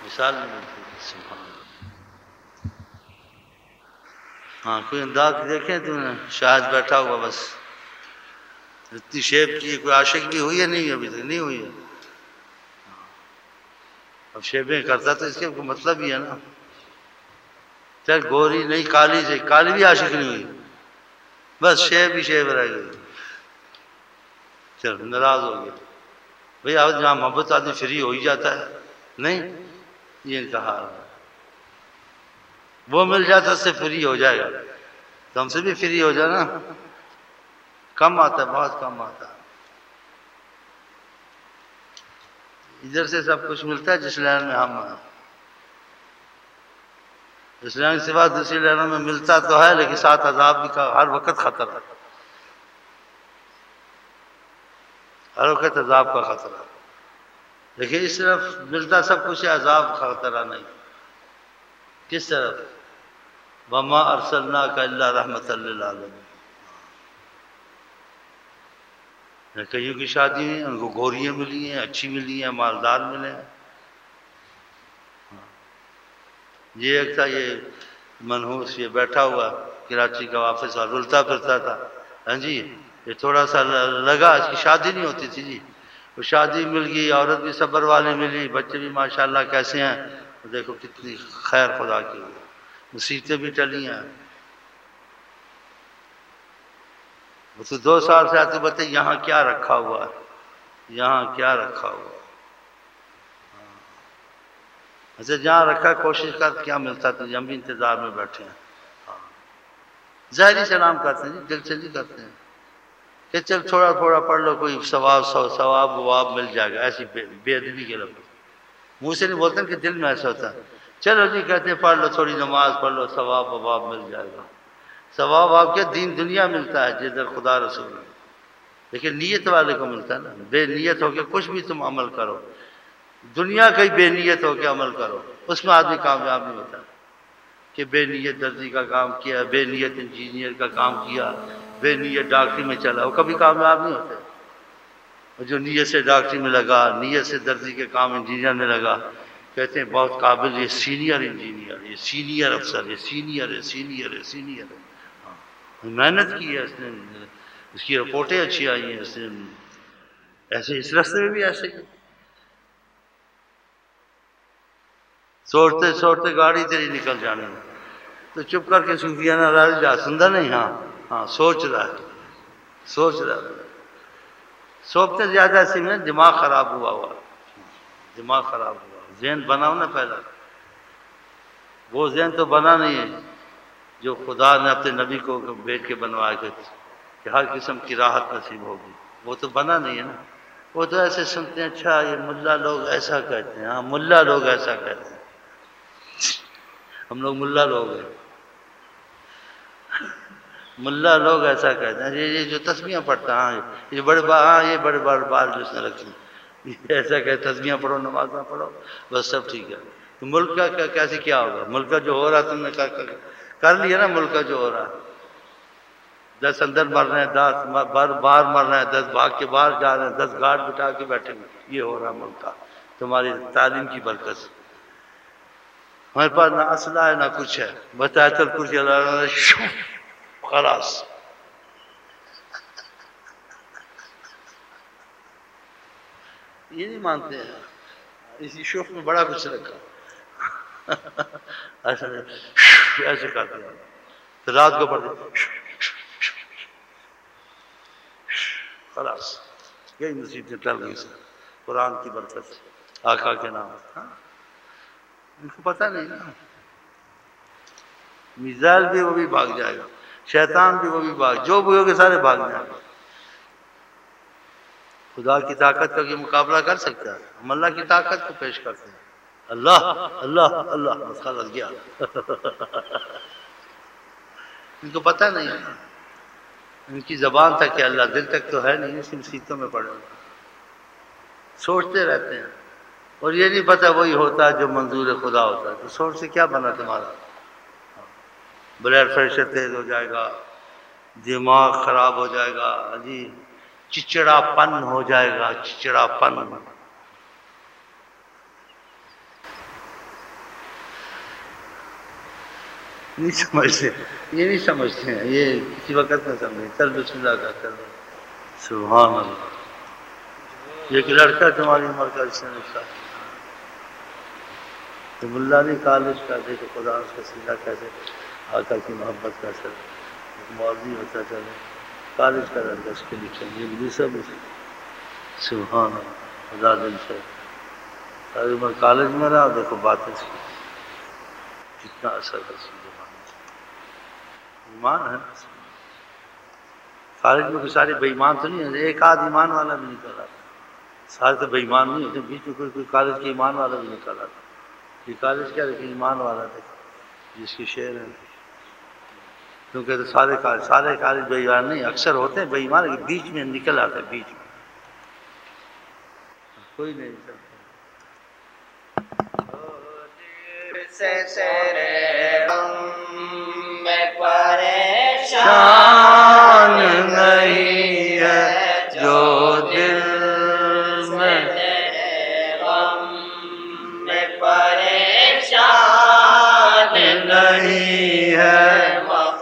مثال نہیں ملتی. سبحان اللہ. ہاں کوئی انداز دیکھیں تو شاہد بیٹھا ہوا بس اتنی شیپ کی کوئی عاشق بھی ہوئی ہے نہیں ابھی تک نہیں ہوئی ہے. اب شیپیں کرتا تو اس کے مطلب ہی ہے نا. چل گوری نہیں کالی سے کالی بھی عاشق نہیں ہوئی بس شیپ ہی شیپ رہ گئی. چل ناراض ہو گیا بھئی آج جہاں محبت آدمی فری ہو ہی جاتا ہے نہیں یہ ان کا حال ہے. وہ مل جاتا اس سے فری ہو جائے گا تو ہم سے بھی فری ہو جائے نا. کم آتا ہے بہت کم آتا ہے. ادھر سے سب کچھ ملتا ہے جس لائن میں ہم ہیں. اس لائن کے سوا دوسری لائنوں میں ملتا تو ہے لیکن ساتھ عذاب بھی کا ہر وقت خطرہ ہے. ہر وقت عذاب کا خطرہ. لیکن اس طرف ملتا سب کچھ ہے عذاب کا خطرہ نہیں. کس طرف وما ارسلناک الا رحمۃ للعالمین. کئیوں کی شادی ہیں ان کو گوریاں ملی ہیں اچھی ملی ہیں مالدار ملے ہیں. یہ ایک تھا یہ منحوس یہ بیٹھا ہوا کراچی کا واپس رلتا پھرتا تھا. ہاں جی یہ تھوڑا سا لگا اس کی شادی نہیں ہوتی تھی جی. وہ شادی مل گئی عورت بھی صبر والی ملی بچے بھی ماشاءاللہ کیسے ہیں. دیکھو کتنی خیر خدا کی مصیبتیں بھی ٹلی ہیں. وہ تو 2 سال سے آتے بتے یہاں کیا رکھا ہوا ہے یہاں کیا رکھا ہوا ہے. اچھا جہاں رکھا کوشش کر کیا ملتا تو ہم بھی انتظار میں بیٹھے ہیں. ظاہری سلام کرتے ہیں جی دل سے نہیں کرتے ہیں کہ چل تھوڑا تھوڑا پڑھ لو کوئی ثواب وواب مل جائے گا. ایسی بے ادبی کے لفظ منہ سے نہیں بولتے کہ دل میں ایسا ہوتا ہے. چلو جی کہتے ہیں پڑھ لو تھوڑی نماز پڑھ لو ثواب وواب مل جائے گا. ثواب آپ کے دین دنیا ملتا ہے جدھر خدا رسول ہے. لیکن نیت والے کو ملتا ہے نا. بے نیت ہو کے کچھ بھی تم عمل کرو دنیا کا ہی بے نیت ہو کے عمل کرو اس میں آدمی کامیاب نہیں ہوتا. کہ بے نیت درزی کا کام کیا بے نیت انجینئر کا کام کیا بے نیت ڈاکٹری میں چلا وہ کبھی کامیاب نہیں ہوتے. اور جو نیت سے ڈاکٹری میں لگا نیت سے درزی کے کام انجینئر میں لگا کہتے ہیں بہت قابل یہ سینئر انجینئر یہ سینئر افسر یہ سینئر ہے سینئر ہے سینئر ہے. محنت کی ہے اس نے اس کی رپورٹیں اچھی آئی ہیں اس نے ایسے اس راستے میں بھی ایسے سوچتے سوچتے گاڑی تیری نکل جانے تو چپ کر کے صوفیانہ راز جا سندا نہیں. ہاں ہاں سوچ رہا ہے سوچ رہا ہے. سوچتے زیادہ ایسے میں دماغ خراب ہوا دماغ خراب ہوا. ذہن بناؤ نا پہلا. وہ ذہن تو بنا نہیں ہے جو خدا نے اپنے نبی کو بیچ کے بنوایا کہ ہر قسم کی راحت نصیب ہوگی. وہ تو بنا نہیں ہے نا. وہ تو ایسے سنتے ہیں اچھا یہ ملا لوگ ایسا کہتے ہیں. ہاں ملا لوگ ایسا کہتے ہیں. ہم لوگ ملا لوگ ہیں. ملا لوگ ایسا کہتے ہیں یہ جو تسبیحاں پڑھتا ہاں یہ بڑے یہ بڑے بال جس نے رکھی ایسا کہ تسبیحاں پڑھو نماز نہ پڑھو بس سب ٹھیک ہے. تو ملک کا کیسے کیا ہوگا. ملک کا جو ہو رہا تم نے کر لیا نا. ملک کا جو ہو رہا 10 اندر مر رہے ہیں 10 باہر مر رہے ہیں 10 بھاگ کے باہر جا رہے ہیں 10 گارڈ بٹھا کے بیٹھے ہوئے. یہ ہو رہا ملک کا تمہاری تعلیم کی برکت سے. ہمارے پاس نہ اسلحہ ہے نہ کچھ ہے بس آیت الکرسی خلاص. یہ نہیں مانتے ہیں. اسی شوق میں بڑا کچھ رکھا ایسے کرتے ہیں تو رات کو پڑھتے خلاص. یہی مصیبتیں ٹل گئی سر قرآن کی برکت سے آقا کے نام. ان کو پتہ نہیں نا. میزائل بھی وہ بھی بھاگ جائے گا شیطان بھی وہ بھی بھاگ جو بھی ہوگے سارے بھاگ جائیں گے. خدا کی طاقت کا یہ مقابلہ کر سکتا ہے. ہم اللہ کی طاقت کو پیش کرتے ہیں. اللہ اللہ اللہ بس خلاص گیا. ان کو پتہ نہیں ہے نا. ان کی زبان تک کہ اللہ دل تک تو ہے نہیں. اسی مصیبتوں میں پڑے سوچتے رہتے ہیں اور یہ نہیں پتہ وہی ہوتا ہے جو منظور خدا ہوتا ہے. تو سوچ سے کیا بنا تمہارا. بلڈ پریشر تیز ہو جائے گا دماغ خراب ہو جائے گا جی چچڑا پن ہو جائے گا چچڑا پن. نہیں سمجھتے، یہ نہیں سمجھتے ہیں، یہ کسی وقت نہ سمجھیں، چل بسم اللہ کا کر دو۔ سبحان اللہ، یہ ایک لڑکا تمہاری عمر کا اس نے نکلا تو ملا نہیں کالج کا، دیکھو خدا اس کا سیدھا کیسے آقا کی محبت کا اثر، ایک مولوی ہوتا چلے کالج کا لڑکا اس کے لکھیں گے بھی سب سبحان اللہ، خدا دل سے ساری عمر کالج میں رہا، دیکھو بات اس کی کتنا اثر ہے اس زمانے سے، ایمان ہے نا۔ کالج میں کوئی سارے بے ایمان تو نہیں ہے، ایک آدھ ایمان والا بھی نکل آتا، سارے تو بے ایمان نہیں ہوتے، بیچ میں کوئی کالج کے ایمان والا بھی نکل آتا، یہ کالج کیا لیکن ایمان والا دیکھو جس کی شعر ہے، کیونکہ تو سارے کالج بے ایمان نہیں، اکثر ہوتے ہیں بے ایمان، لیکن بیچ میں نکل آتے ہیں، بیچ میں کوئی نہیں سکتا۔ میں پریشان نہیں ہے جو دل میں غم میں پریشان نہیں ہے،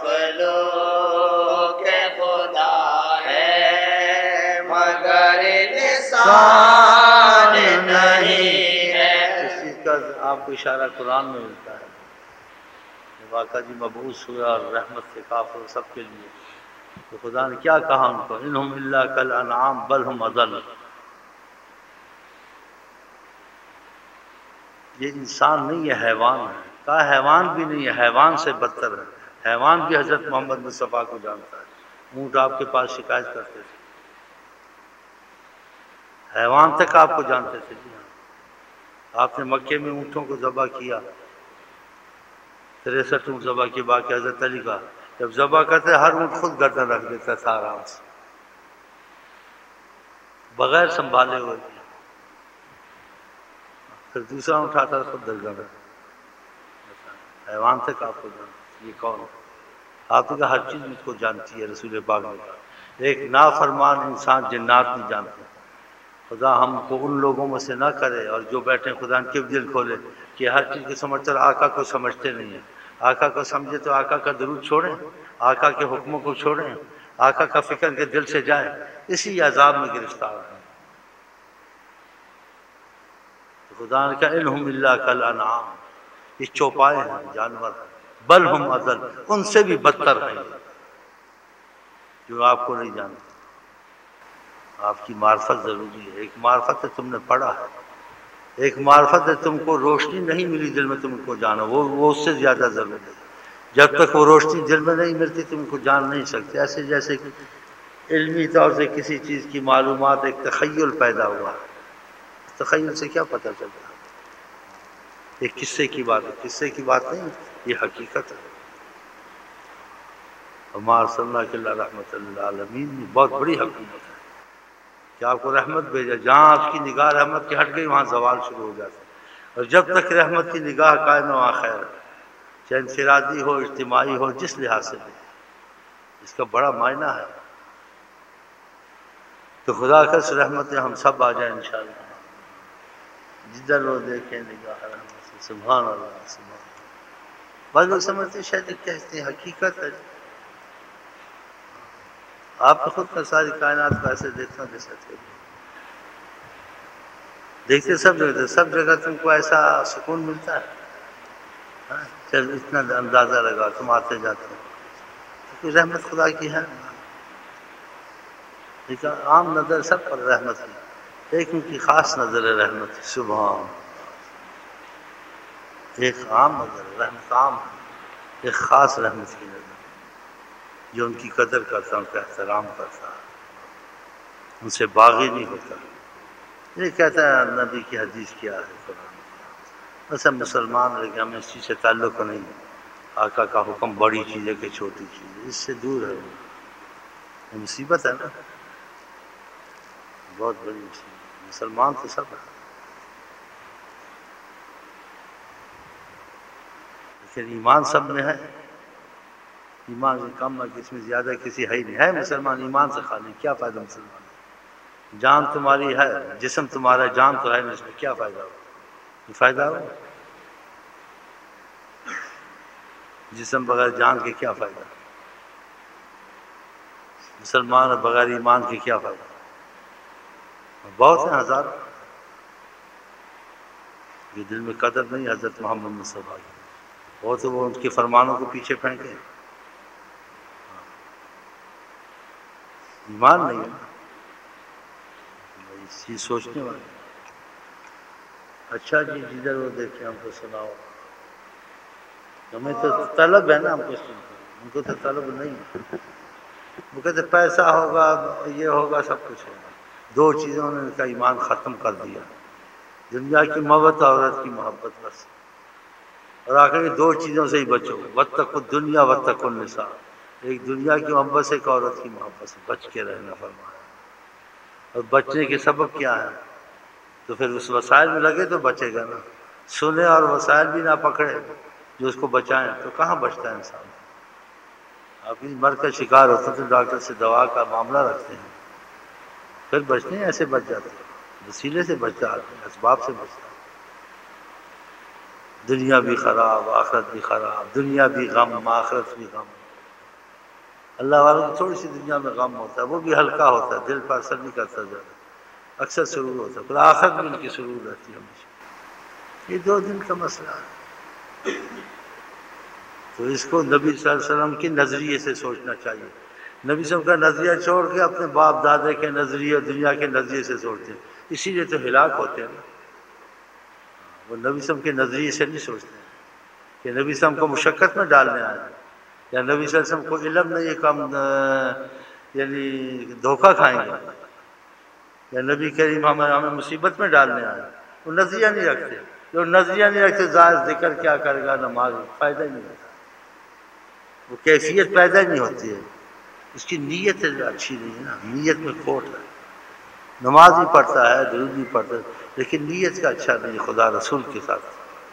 مخلوق خدا ہے مگر انسان نہیں ہے۔ اس چیز کا آپ کو اشارہ قرآن میں ملتا ہے، واقعہ جی مبعوث ہوا اور رحمت سے کافر سب کے لیے، تو خدا نے کیا کہا ان کو، انہم الا کالانعام بل ہم اضل، یہ انسان نہیں ہے حیوان ہے، کہا حیوان بھی نہیں ہے، حیوان سے بدتر ہے، حیوان بھی حضرت محمد مصطفیٰ کو جانتا ہے، اونٹ آپ کے پاس شکایت کرتے تھے، حیوان تک آپ کو جانتے تھے جی ہاں، آپ نے مکے میں اونٹوں کو ذبح کیا، 63 اونٹ ذبح کی، باقی حضرت علی کا جب ذبح کرتے ہر اونٹ خود گردن رکھ دیتا تھا آرام سے بغیر سنبھالے ہوئے، پھر دوسرا اٹھاتا تھا خود گردن رکھ، حیوان تک آپ کو جانتے، یہ کون ہے؟ آپ نے کہا ہر چیز مجھ کو جانتی ہے، رسول پاک نے کہا ایک نافرمان انسان جنات نہیں جانتے، خدا ہم کو ان لوگوں میں سے نہ کرے، اور جو بیٹھے خدا ان کے دل کھولے کہ ہر چیز کو سمجھتے اور آقا کو سمجھتے نہیں ہیں، آقا کو سمجھے تو آقا کا درود چھوڑیں، آقا کے حکموں کو چھوڑیں، آقا کا فکر کے دل سے جائے، اسی عذاب میں گرفتار ہیں۔ تو خدا نے کہا انہم الا کالانعام، یہ چوپائے ہیں، جانور ہیں، بل ہم اضل، ان سے بھی بدتر ہیں جو آپ کو نہیں جانتے۔ آپ کی معرفت ضروری ہے، ایک معرفت ہے تم نے پڑھا ہے، ایک معرفت ہے تم کو روشنی نہیں ملی دل میں تم کو جانا، وہ اس سے زیادہ ضروری ہے، جب تک وہ روشنی دل میں نہیں ملتی تم کو جان نہیں سکتے، ایسے جیسے علمی طور سے کسی چیز کی معلومات ایک تخیل پیدا ہوا، تخیل سے کیا پتہ چلتا ہے، ایک قصے کی بات ہے، قصے کی بات نہیں، یہ حقیقت ہے۔ وما ارسلناک الا رحمۃ للعالمین، بہت بڑی حکومت ہے کہ آپ کو رحمت بھیجا، جہاں آپ کی نگاہ رحمت کی ہٹ گئی وہاں زوال شروع ہو جاتا ہے، اور جب تک رحمت کی نگاہ قائم ہے وہاں خیر ہے، چاہے انفرادی ہو اجتماعی ہو جس لحاظ سے بھی، اس کا بڑا معنی ہے۔ تو خدا کا رحمت ہم سب آ جائیں انشاءاللہ، جدھر وہ دیکھیں نگاہ رحمت سے، سبحان اللہ سبحان اللہ۔ بعض لوگ سمجھتے ہیں شاید کہتے ہیں حقیقت ہے، آپ تو خود کا ساری کائنات کو ایسے دیکھنا جیسا دیکھتے سب جگہ تم کو ایسا سکون ملتا ہے، چل اتنا اندازہ لگا تم آتے جاتے ہو، کیونکہ رحمت خدا کی ہے، ایک عام نظر سب پر رحمت کی، ایک ان کی خاص نظر ہے رحمت کی، سبحان، ایک عام نظر ہے، رحمت عام ہے، ایک خاص رحمت کی نظر جو ان کی قدر کرتا، ان کا احترام کرتا، ان سے باغی نہیں ہوتا، یہ کہتا ہے نبی کی حدیث کیا ہے قرآن، ویسے مسلمان رہ کہ ہمیں اس چیز سے تعلق نہیں، آقا کا حکم بڑی چیز ہے کہ چھوٹی چیز ہے، اس سے دور ہے، یہ مصیبت ہے نا، بہت بڑی مصیبت، مسلمان تو سب ہے، لیکن ایمان سب میں ہے، ایمان سے کم ہے، اس میں زیادہ کسی ہے ہی نہیں، ہے مسلمان ایمان سے خالی، کیا فائدہ مسلمان، جان تمہاری ہے، جسم تمہارا، جان تو ہے نہیں، اس میں کیا فائدہ ہو، فائدہ ہو، جسم بغیر جان کے کیا فائدہ؟ مسلمان بغیر ایمان کے کیا فائدہ؟ بہت ہیں ہزار، یہ دل میں قدر نہیں حضرت محمد مصطفیٰ کی، وہ تو وہ ان کے فرمانوں کو پیچھے پھینکے، ایمان نہیں ہے اس چیز سوچنے والے۔ اچھا جی جدھر وہ دیکھیں ہم کو سناؤ، ہمیں تو طلب ہے نا، ہم کو ان کو تو طلب نہیں ہے، وہ کہتے پیسہ ہوگا یہ ہوگا سب کچھ ہوگا، دو چیزوں نے ان کا ایمان ختم کر دیا، دنیا کی محبت عورت کی محبت بس، اور آخر دو چیزوں سے ہی بچو، واتقوا الدنیا واتقوا النساء، ایک دنیا کی محبت سے ایک عورت کی محبت سے بچ کے رہنا فرمایا، اور بچنے کے سبب کیا ہے؟ تو پھر اس وسائل میں لگے تو بچے گا نا، سنے اور وسائل بھی نہ پکڑے جو اس کو بچائیں تو کہاں بچتا ہے انسان؟ اپنی مرض کا شکار ہوتے تو ڈاکٹر سے دوا کا معاملہ رکھتے ہیں، پھر بچتے ہیں، ایسے بچ جاتے ہیں، وسیلے سے بچتا آدمی، اسباب سے بچتا ہے۔ دنیا بھی خراب آخرت بھی خراب، دنیا بھی غم آخرت بھی غم، اللہ والوں کی تھوڑی سی دنیا میں غم ہوتا ہے، وہ بھی ہلکا ہوتا ہے، دل پر اثر نہیں کرتا زیادہ، اکثر سرور ہوتا ہے، پھر آخرت میں ان کی سرور رہتی ہے ہمیشہ، یہ دو دن کا مسئلہ ہے۔ تو اس کو نبی صلی اللہ علیہ وسلم کے نظریے سے سوچنا چاہیے، نبی صلی اللہ علیہ وسلم کا نظریہ چھوڑ کے اپنے باپ دادے کے نظریے، دنیا کے نظریے سے سوچتے ہیں، اسی لیے تو ہلاک ہوتے ہیں نا، وہ نبی صلی اللہ علیہ وسلم کے نظریے سے نہیں سوچتے ہیں کہ نبی صلی اللہ علیہ وسلم کو مشقت میں ڈالنے آئے، یا نبی صلی اللہ علیہ وسلم کو علم نہیں کم یعنی دھوکہ کھائیں گے، یا نبی کریم ہمیں مصیبت میں ڈالنے آئے، وہ نظریہ نہیں رکھتے، جو نظریہ نہیں رکھتے ظاہر ذکر کیا کرے گا، نماز فائدہ ہی نہیں ہوتا، وہ کیفیت پیدا نہیں ہوتی ہے، اس کی نیت اچھی نہیں ہے نا، نیت میں کھوٹ ہے، نماز بھی پڑھتا ہے درود بھی پڑھتا ہے لیکن نیت کا اچھا نہیں، خدا رسول کے ساتھ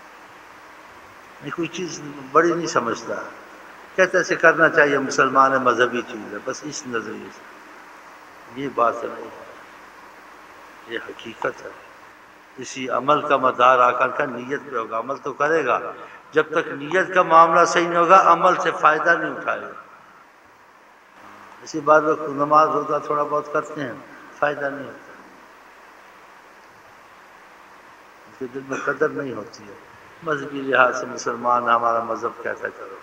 کوئی چیز بڑی نہیں سمجھتا، کہتے ایسے کرنا چاہیے، مسلمان ہے مذہبی چیز ہے، بس اس نظریے سے، یہ بات نہیں ہے، یہ حقیقت ہے، اسی عمل کا مدار آ کر کا نیت پہ ہوگا، عمل تو کرے گا، جب تک نیت کا معاملہ صحیح نہیں ہوگا عمل سے فائدہ نہیں اٹھائے گا، اسی بات لوگ نماز روزہ تھوڑا بہت کرتے ہیں، فائدہ نہیں ہوتا، ان کے دل میں قدر نہیں ہوتی ہے، مذہبی لحاظ سے مسلمان ہمارا مذہب کہتا ہے کرو،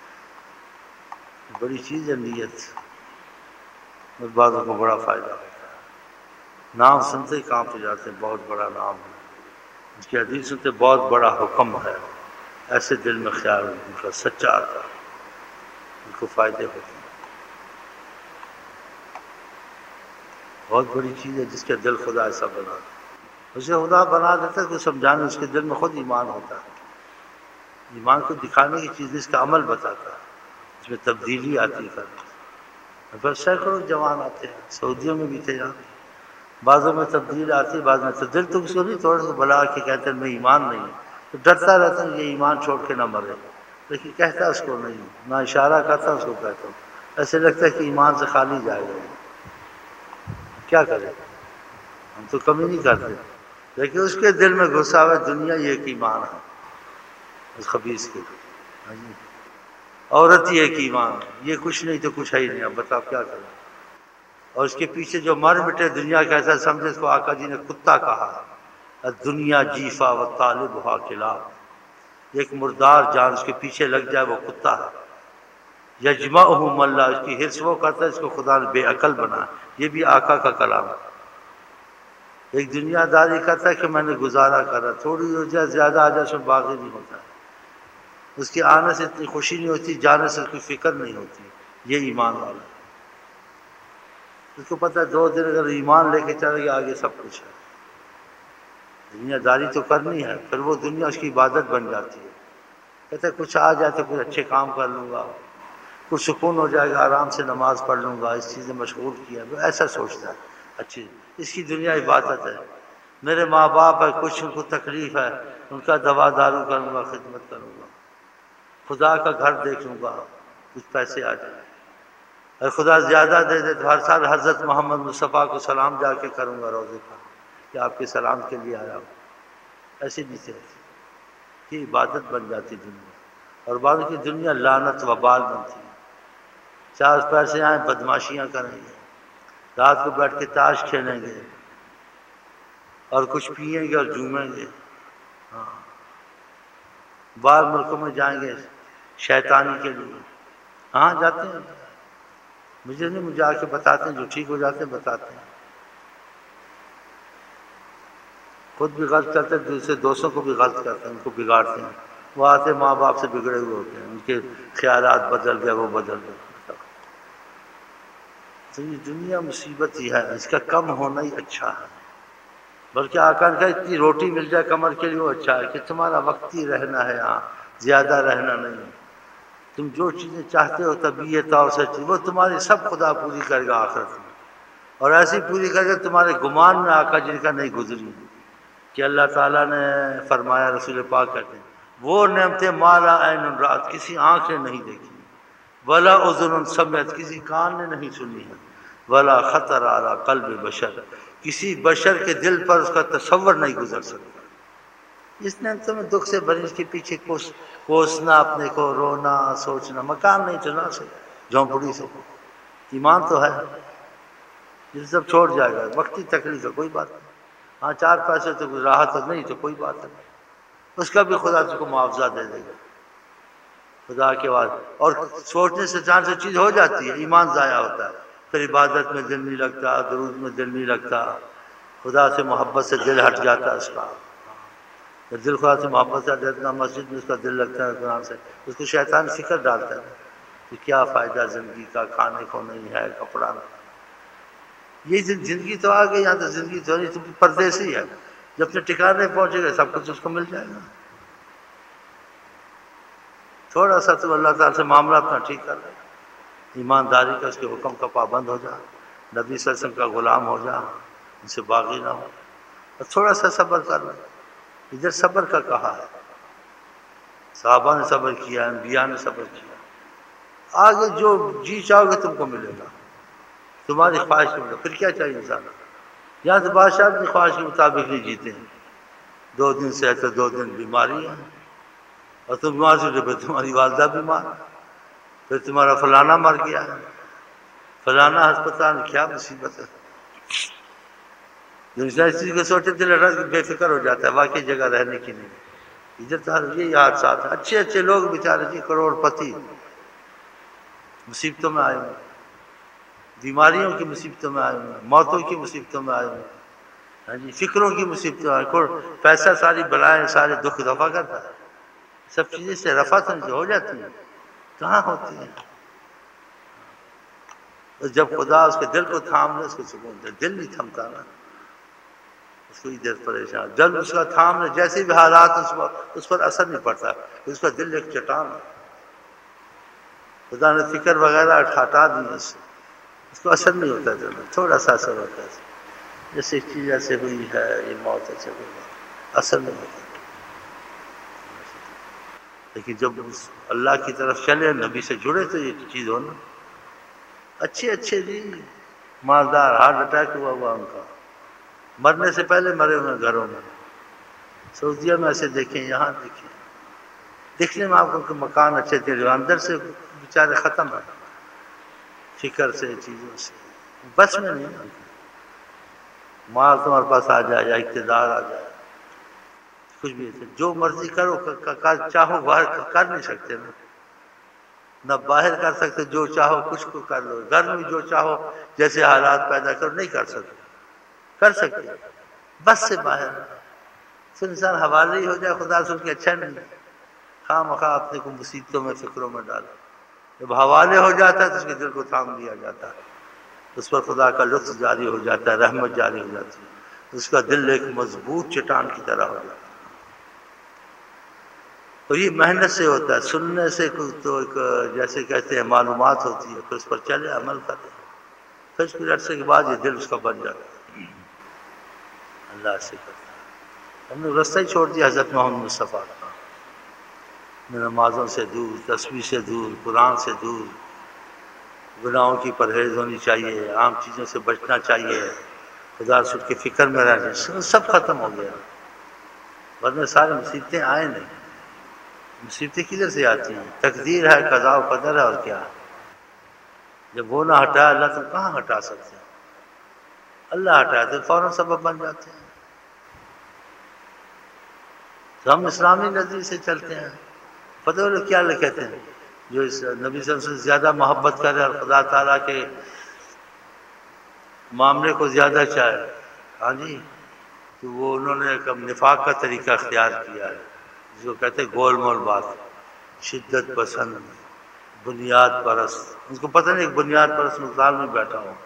بڑی چیز ہے نیت، اس باتوں کو بڑا فائدہ ہوتا ہے، نام سنتے ہی کانپ جاتے ہیں، بہت بڑا نام ہے، اس کی حدیث سنتے بہت بڑا حکم ہے، ایسے دل میں خیال ان کا سچا آتا ہے، ان کو فائدے ہوتے ہیں، بہت بڑی چیز ہے جس کے دل خدا ایسا بنا دیتا، اسے خدا بنا دیتا ہے کہ سمجھانے، اس کے دل میں خود ایمان ہوتا ہے، ایمان کو دکھانے کی چیز اس کا عمل بتاتا ہے، اس میں تبدیلی آتی ہے، پھر سینکڑوں جوان آتے ہیں، سعودیوں میں بھی تھے یہاں، بعضوں میں تبدیل آتی، بعض میں تبدیل تو اس کو نہیں، تھوڑے سے بلا کے کہتے ہیں میں ایمان نہیں ہے، تو ڈرتا رہتا ہے یہ ایمان چھوڑ کے نہ مرے، لیکن کہتا اس کو نہیں، نہ اشارہ کرتا اس کو کہتا ہوں، ایسے لگتا ہے کہ ایمان سے خالی جائے گا، کیا کرے، ہم تو کمی نہیں کرتے، لیکن اس کے دل میں گھسا ہوا دنیا یہ ایک ایمان ہے، اس خبیث کے، عورت ہی ایک ایمان ہے، یہ کچھ نہیں تو کچھ ہے ہی نہیں، اب بتاؤ کیا کریں، اور اس کے پیچھے جو مر مٹے دنیا کیسا سمجھے، اس کو آقا جی نے کتا کہا، دنیا جیفا و طالبھا کلاب، ایک مردار جان اس کے پیچھے لگ جائے وہ کتا ہے، یجمعہم اللہ، اس کی حرص وہ کرتا ہے، اس کو خدا نے بے عقل بنا، یہ بھی آقا کا کلام ہے، ایک دنیا داری کرتا ہے کہ میں نے گزارا کرا، تھوڑی ہو جائے زیادہ آ جائے اس میں باغی نہیں ہوتا ہے، اس کے آنے سے اتنی خوشی نہیں ہوتی، جانے سے کوئی فکر نہیں ہوتی، یہ ایمان والا ہے، اس کو پتہ ہے 2 دن اگر ایمان لے کے چلے گا آگے سب کچھ ہے، دنیا داری تو کرنی ہے، پھر وہ دنیا اس کی عبادت بن جاتی ہے، کہتے ہیں کچھ آ جائے تو کچھ اچھے کام کر لوں گا، کچھ سکون ہو جائے گا، آرام سے نماز پڑھ لوں گا، اس چیز میں مشغول کیا، وہ ایسا سوچتا ہے، اچھی اس کی دنیا عبادت ہے، میرے ماں باپ ہے، کچھ ان کو تکلیف ہے، ان کا دوا دارو کروں گا، خدمت کروں گا، خدا کا گھر دیکھ لوں گا، کچھ پیسے آ جائیں، اگر خدا زیادہ دے دے تو ہر سال حضرت محمد مصطفیٰ کو سلام جا کے کروں گا روزے پر، کہ آپ کے سلام کے لیے آیا ہوں، ایسی نہیں تھے، یہ عبادت بن جاتی دنیا، اور بعض کی دنیا لعنت وبال بنتی ہے. 4 پیسے آئیں بدماشیاں کریں گے، رات کو بیٹھ کے تاش کھیلیں گے اور کچھ پئیں گے اور جھومیں گے. ہاں، باہر ملکوں میں جائیں گے شیطانی کے لیے. ہاں جاتے ہیں، مجھے نہیں، مجھے آ کے بتاتے ہیں، جو ٹھیک ہو جاتے ہیں بتاتے ہیں. خود بھی غلط کرتے ہیں، دوسرے دوستوں کو بھی غلط کرتے ہیں، ان کو بگاڑتے ہیں. وہ آتے ماں باپ سے بگڑے ہوئے ہوتے ہیں، ان کے خیالات بدل گئے، وہ بدل گئے. تو یہ دنیا مصیبت ہی ہے، اس کا کم ہونا ہی اچھا ہے. بلکہ آقا نے کہا اتنی روٹی مل جائے کمر کے لیے وہ اچھا ہے کہ تمہارا وقت ہی رہنا ہے یہاں، زیادہ رہنا نہیں. تم جو چیزیں چاہتے ہو طبیعت اور سچ، وہ تمہاری سب خدا پوری کرے گا آخرت میں، اور ایسی پوری کرے گا تمہارے گمان میں آقا جن کا نہیں گزری. کہ اللہ تعالیٰ نے فرمایا، رسول پاک کہتے ہیں وہ نعمتیں مالا عین رات، کسی آنکھ نے نہیں دیکھی، ولا اذن سمعت، کسی کان نے نہیں سنی ہے، ولا خطر علی قلب بشر، کسی بشر کے دل پر اس کا تصور نہیں گزر سکتا. اس نعمتوں میں دکھ سے بھری، اس کے پیچھے کوسنا اپنے کو، رونا، سوچنا. مکان نہیں چلا سے جھونپڑی سے، ایمان تو ہے، یہ سب چھوڑ جائے گا. وقتی تکلیف ہے کوئی بات نہیں. ہاں 4 پیسے تو راحت نہیں تو کوئی بات نہیں، اس کا بھی خدا تجھ کو معاوضہ دے دے گا خدا کے بعد. اور سوچنے سے جان سے چیز ہو جاتی ہے، ایمان ضائع ہوتا ہے، پھر عبادت میں دل نہیں لگتا، درود میں دل نہیں لگتا، خدا سے محبت سے دل ہٹ جاتا ہے اس کا. جب دل خدا سے محبت سے ہٹ جاتا، مسجد میں اس کا دل لگتا ہے قرآن سے، اس کو شیطان فکر ڈالتا ہے کہ کیا فائدہ زندگی کا، کھانے کو نہیں ہے، کپڑا نہیں. یہ زندگی تو آ گئی، یہاں تو زندگی تو نہیں، تو پردیسی ہے. جب اپنے ٹھکانے پہنچے گا سب کچھ اس کو مل جائے گا. تھوڑا سا تو اللہ تعالیٰ سے معاملہ اپنا ٹھیک کر لے، ایمانداری کا، اس کے حکم کا پابند ہو جا، نبی صلی اللہ علیہ وسلم کا غلام ہو جا، ان سے باغی نہ ہو، اور تھوڑا سا صبر کر لے. ادھر صبر کا کہا ہے، صحابہ نے صبر کیا، انبیاء نے صبر کیا. آگے جو جی چاہو گے تم کو ملے گا، تمہاری خواہش ملے گا. پھر کیا چاہیے انسان؟ یہاں تو بادشاہ اپنی خواہش کے مطابق نہیں جیتے ہیں. 2 دن سے تو 2 دن بیماری ہے، اور تم بیمار سے پھر تمہاری والدہ بیمار، پھر تمہارا فلانا مر گیا، فلانا ہسپتال میں. کیا مصیبت ہے! انسان اس چیز کو سوچے دل بے فکر ہو جاتا ہے، واقعی جگہ رہنے کی نہیں. ادھر تو یہ حادثات ہیں. اچھے اچھے لوگ بیچارے جی، کروڑ پتی، مصیبتوں میں آئے ہوئے، بیماریوں کی مصیبتوں میں آئے ہوئے، موتوں کی مصیبتوں میں آئے ہوئے، ہاں جی، فکروں کی مصیبتوں میں آئے. پیسہ ساری بلائیں، سارے دکھ دفع کرتا ہے. سب چیزیں سے رفع سے ہو جاتی ہیں، کہاں ہوتی ہیں؟ جب خدا اس کے دل کو تھام لے، اس کو سکون دے. دل نہیں تھمتا نا، اس کو ادھر پریشان. جب اس کا تھام لے، جیسے بھی حالات اس پر اثر نہیں پڑتا، اس کا دل ایک چٹان ہے. خدا نے فکر وغیرہ ہٹا دی اس سے، اس کو اثر نہیں ہوتا. تھوڑا سا اثر ہوتا ہے، جیسے ایک چیز ایسے ہوئی ہے، یہ موت ایسے ہوئی ہے، اثر نہیں ہوتا. لیکن جب اللہ کی طرف چلے، نبی سے جڑے تو یہ چیز ہونا. اچھے اچھے جی مالدار، ہارٹ اٹیک ہوا ان کا، مرنے سے پہلے مرے ہوئے گھروں میں. سعودیہ میں ایسے دیکھیں، یہاں دیکھیں، دیکھنے میں آپ کو مکان اچھے تھے، جو اندر سے بیچارے ختم ہے، فکر سے، چیزوں سے. بس میں نہیں، مال تمہارے پاس آ جائے یا اقتدار آ جائے، کچھ بھی جو مرضی کرو، چاہو باہر کر نہیں سکتے نا، نہ باہر کر سکتے. جو چاہو کچھ کو کر لو، گھر میں جو چاہو جیسے حالات پیدا کرو، نہیں کر سکتے. کر سکتے بس سے باہر، پھر انسان حوالے ہی ہو جائے خدا سے، اس کے اچھا نہیں. خواہ مخواہ اپنے کو مصیبتوں میں، فکروں میں ڈالے. جب حوالے ہو جاتا ہے تو اس کے دل کو تھام لیا جاتا ہے، اس پر خدا کا لطف جاری ہو جاتا ہے، رحمت جاری ہو جاتی ہے، اس کا دل ایک مضبوط چٹان کی طرح ہو جاتا ہے. اور یہ محنت سے ہوتا ہے. سننے سے تو ایک جیسے کہتے ہیں معلومات ہوتی ہے، پھر اس پر چلے، عمل کرے، پھر اس کے عرصے کے بعد یہ دل اس کا بن جاتا ہے. اللہ سے کرتا ہے. ہم نے رستہ ہی چھوڑ دیا حضرت محمد مصطفیٰ کا. نمازوں سے دور، تسبیح سے دور، قرآن سے دور، گناہوں کی پرہیز ہونی چاہیے، عام چیزوں سے بچنا چاہیے، خدا رسول کی فکر میں رہنا، سب ختم ہو گیا. ورنہ ساری مصیبتیں آئے نہیں. مصیبتیں کدھر سے آتی ہیں؟ تقدیر ہے، قضاء و قدر ہے، اور کیا؟ جب وہ نہ ہٹائے اللہ تو کہاں ہٹا سکتے ہیں؟ اللہ ہٹائے تو فوراً سبب بن جاتے ہیں۔ تو ہم اسلامی نظریے سے چلتے ہیں۔ پتہ ہے کیا کہتے ہیں؟ جو اس نبی صلی اللہ علیہ وسلم سے زیادہ محبت کرے اور خدا تعالیٰ کے معاملے کو زیادہ چاہے، ہاں جی، تو وہ انہوں نے ایک نفاق کا طریقہ اختیار کیا ہے، جس کو کہتے ہیں گول مول بات، شدت پسند، بنیاد پرست۔ ان کو پتہ نہیں ایک بنیاد پرست مقدار میں بیٹھا ہوں۔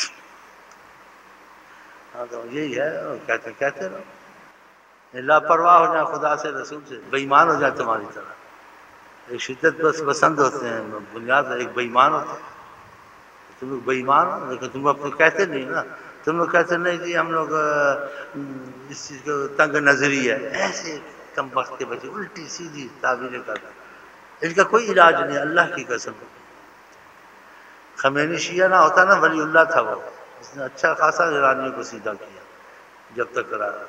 ہاں تو یہی ہے، اور کہتے رہو، لاپرواہ ہو جائیں خدا سے، رسول سے، بے ایمان ہو جائیں تمہاری طرح۔ ایک شدت پسند ہوتے ہیں، بنیاد ایک بے ایمان ہوتا ہے۔ تم لوگ بے ایمان ہو، لیکن تم اپنے کہتے نہیں نا، تم لوگ کہتے نہیں جی ہم لوگ اس چیز کو تنگ نظری ہے، ایسے کم وقت کے بچے الٹی سیدھی تعبیریں کرتے ہیں۔ ان کا کوئی علاج نہیں، اللہ کی قسم۔ خمینی شیعہ نہ ہوتا نا، ولی اللہ تھا وہ، اس نے اچھا خاصا ایرانیوں کو سیدھا کیا جب تک رہا۔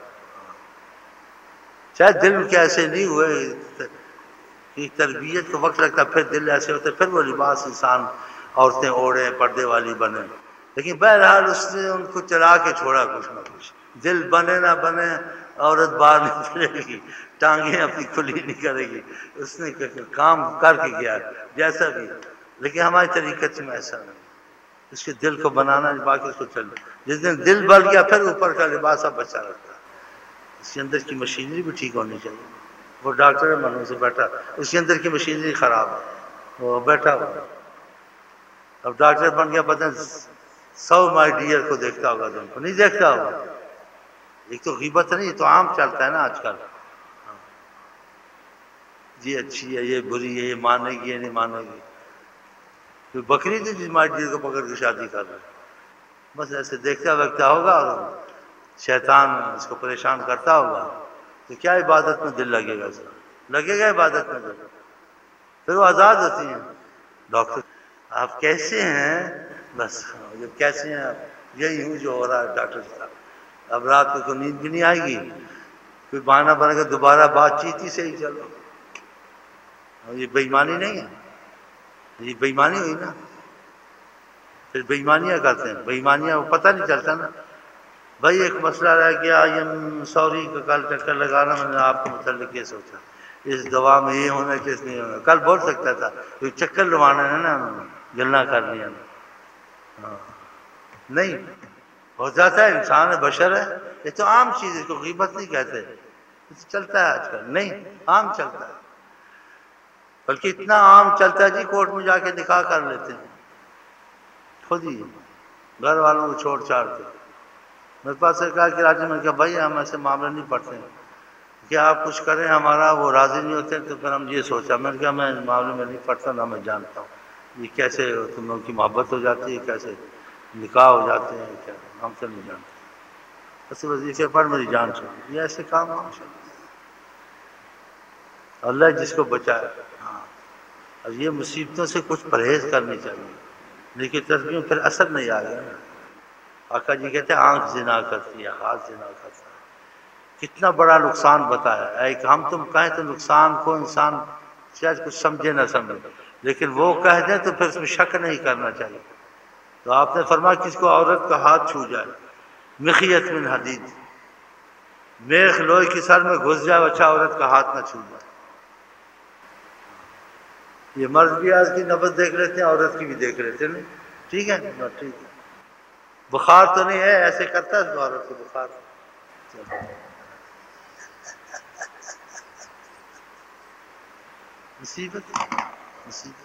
چاہے دل کے ایسے نہیں ہوئے کہ تربیت کو وقت لگتا، پھر دل ایسے ہوتے، پھر وہ لباس انسان عورتیں اوڑھیں، پردے والی بنے، لیکن بہرحال اس نے ان کو چلا کے چھوڑا کچھ نہ کچھ۔ دل بنے نہ بنے، عورت باہر نہیں پھرے گی، ٹانگیں اپنی کھلی نہیں کرے گی، اس نے کام کر کے گیا جیسا بھی، لیکن ہماری طریقت میں ایسا نہیں۔ اس کے دل کو بنانا، باقی اس کو چل، جس دن دل بن گیا پھر اوپر کا لباس اب بچا رکھتا ہے۔ اس کے اندر کی مشینری بھی ٹھیک ہونی چاہیے۔ وہ ڈاکٹر منو سے بیٹھا، اس کے اندر کی مشینری خراب ہے، وہ بیٹھا ہوا، اب ڈاکٹر بن گیا، پتہ 100 مائی ڈیئر کو دیکھتا ہوگا، تم کو نہیں دیکھتا ہوگا۔ ایک تو غیبت نہیں، یہ تو عام چلتا ہے نا آج کل، یہ اچھی ہے، یہ بری ہے، یہ مانے گی، یہ نہیں مانے گی۔ کوئی بکری تھی جس مائی ڈیئر کو پکڑ کے شادی کر رہے، بس ایسے دیکھتا ویکھتا ہوگا اور شیطان اس کو پریشان کرتا ہوگا، تو کیا عبادت میں دل لگے گا؟ اس کا لگے گا عبادت میں دل؟ پھر وہ آزاد ہوتی ہیں۔ ڈاکٹر آپ کیسے ہیں؟ بس جب کیسے ہیں آپ، یہی ہوں جو ہو رہا ہے ڈاکٹر صاحب، اب رات کو نیند بھی نہیں آئے گی، کوئی بہانہ بنے گا، دوبارہ بات چیت ہی سے ہی چلو۔ یہ بے ایمانی نہیں ہے، یہ بے ایمانی ہوئی نا، پھر بے ایمانیاں کرتے ہیں، بے ایمانیاں وہ پتہ نہیں چلتا نا۔ بھائی ایک مسئلہ رہ گیا، سوری کا کل چکر لگانا، میں نے آپ کے متعلق یہ سوچا اس دوا میں یہ ہونا کہ اس نہیں ہونا، کل بول سکتا تھا، کوئی چکر لوانا ہے نا، گلنا کر لیا نا، نہیں ہو جاتا ہے، انسان ہے، بشر ہے، یہ تو عام چیز ہے، اس کو غیبت نہیں کہتے، چلتا ہے آج کل، نہیں عام چلتا ہے، بلکہ اتنا عام چلتا ہے جی کورٹ میں جا کے نکاح کر لیتے ہیں خود ہی، گھر والوں کو چھوڑ چھاڑ کے۔ میرے پاس سے کہا کہ راجی، میں نے کہا بھائی ہم ایسے معاملے نہیں پڑھتے ہیں کہ آپ کچھ کریں ہمارا وہ راضی نہیں ہوتے، تو پھر ہم یہ سوچا، میں نے کہا میں اس معاملے میں نہیں پڑھتا، نہ میں جانتا ہوں یہ کیسے تم لوگوں کی محبت ہو جاتی ہے، کیسے نکاح ہو جاتے ہیں، کیا ہم تو نہیں جانتے، بس وظیفے پر میری جان چھوڑی، یہ ایسے کام ہو اللہ جس کو بچائے۔ ہاں، اور یہ مصیبتوں سے کچھ پرہیز کرنی چاہیے، لیکن تصویروں پھر اثر نہیں آ گیا نا۔ آقا جی کہتے ہیں آنکھ زنا کرتی ہے، ہاتھ زنا کرتا ہے، کتنا بڑا نقصان بتایا۔ ایک ہم تم کہیں تو نقصان کو انسان شاید کچھ سمجھے نہ سمجھے، لیکن وہ کہہ دیں تو پھر اس میں شک نہیں کرنا چاہیے۔ تو آپ نے فرمایا کس کو عورت کا ہاتھ چھو جائے، مخیت من حدید، میخ لوہے کی سر میں گھس جائے، اچھا عورت کا ہاتھ نہ چھو جائے۔ یہ مرد بھی آج کی نبض دیکھ لیتے ہیں، عورت کی بھی دیکھ لیتے ہیں، ٹھیک ہے ٹھیک ہے، بخار تو نہیں ہے، ایسے کرتا ہے اس عورت کو بخار، مصیبت مصیبت۔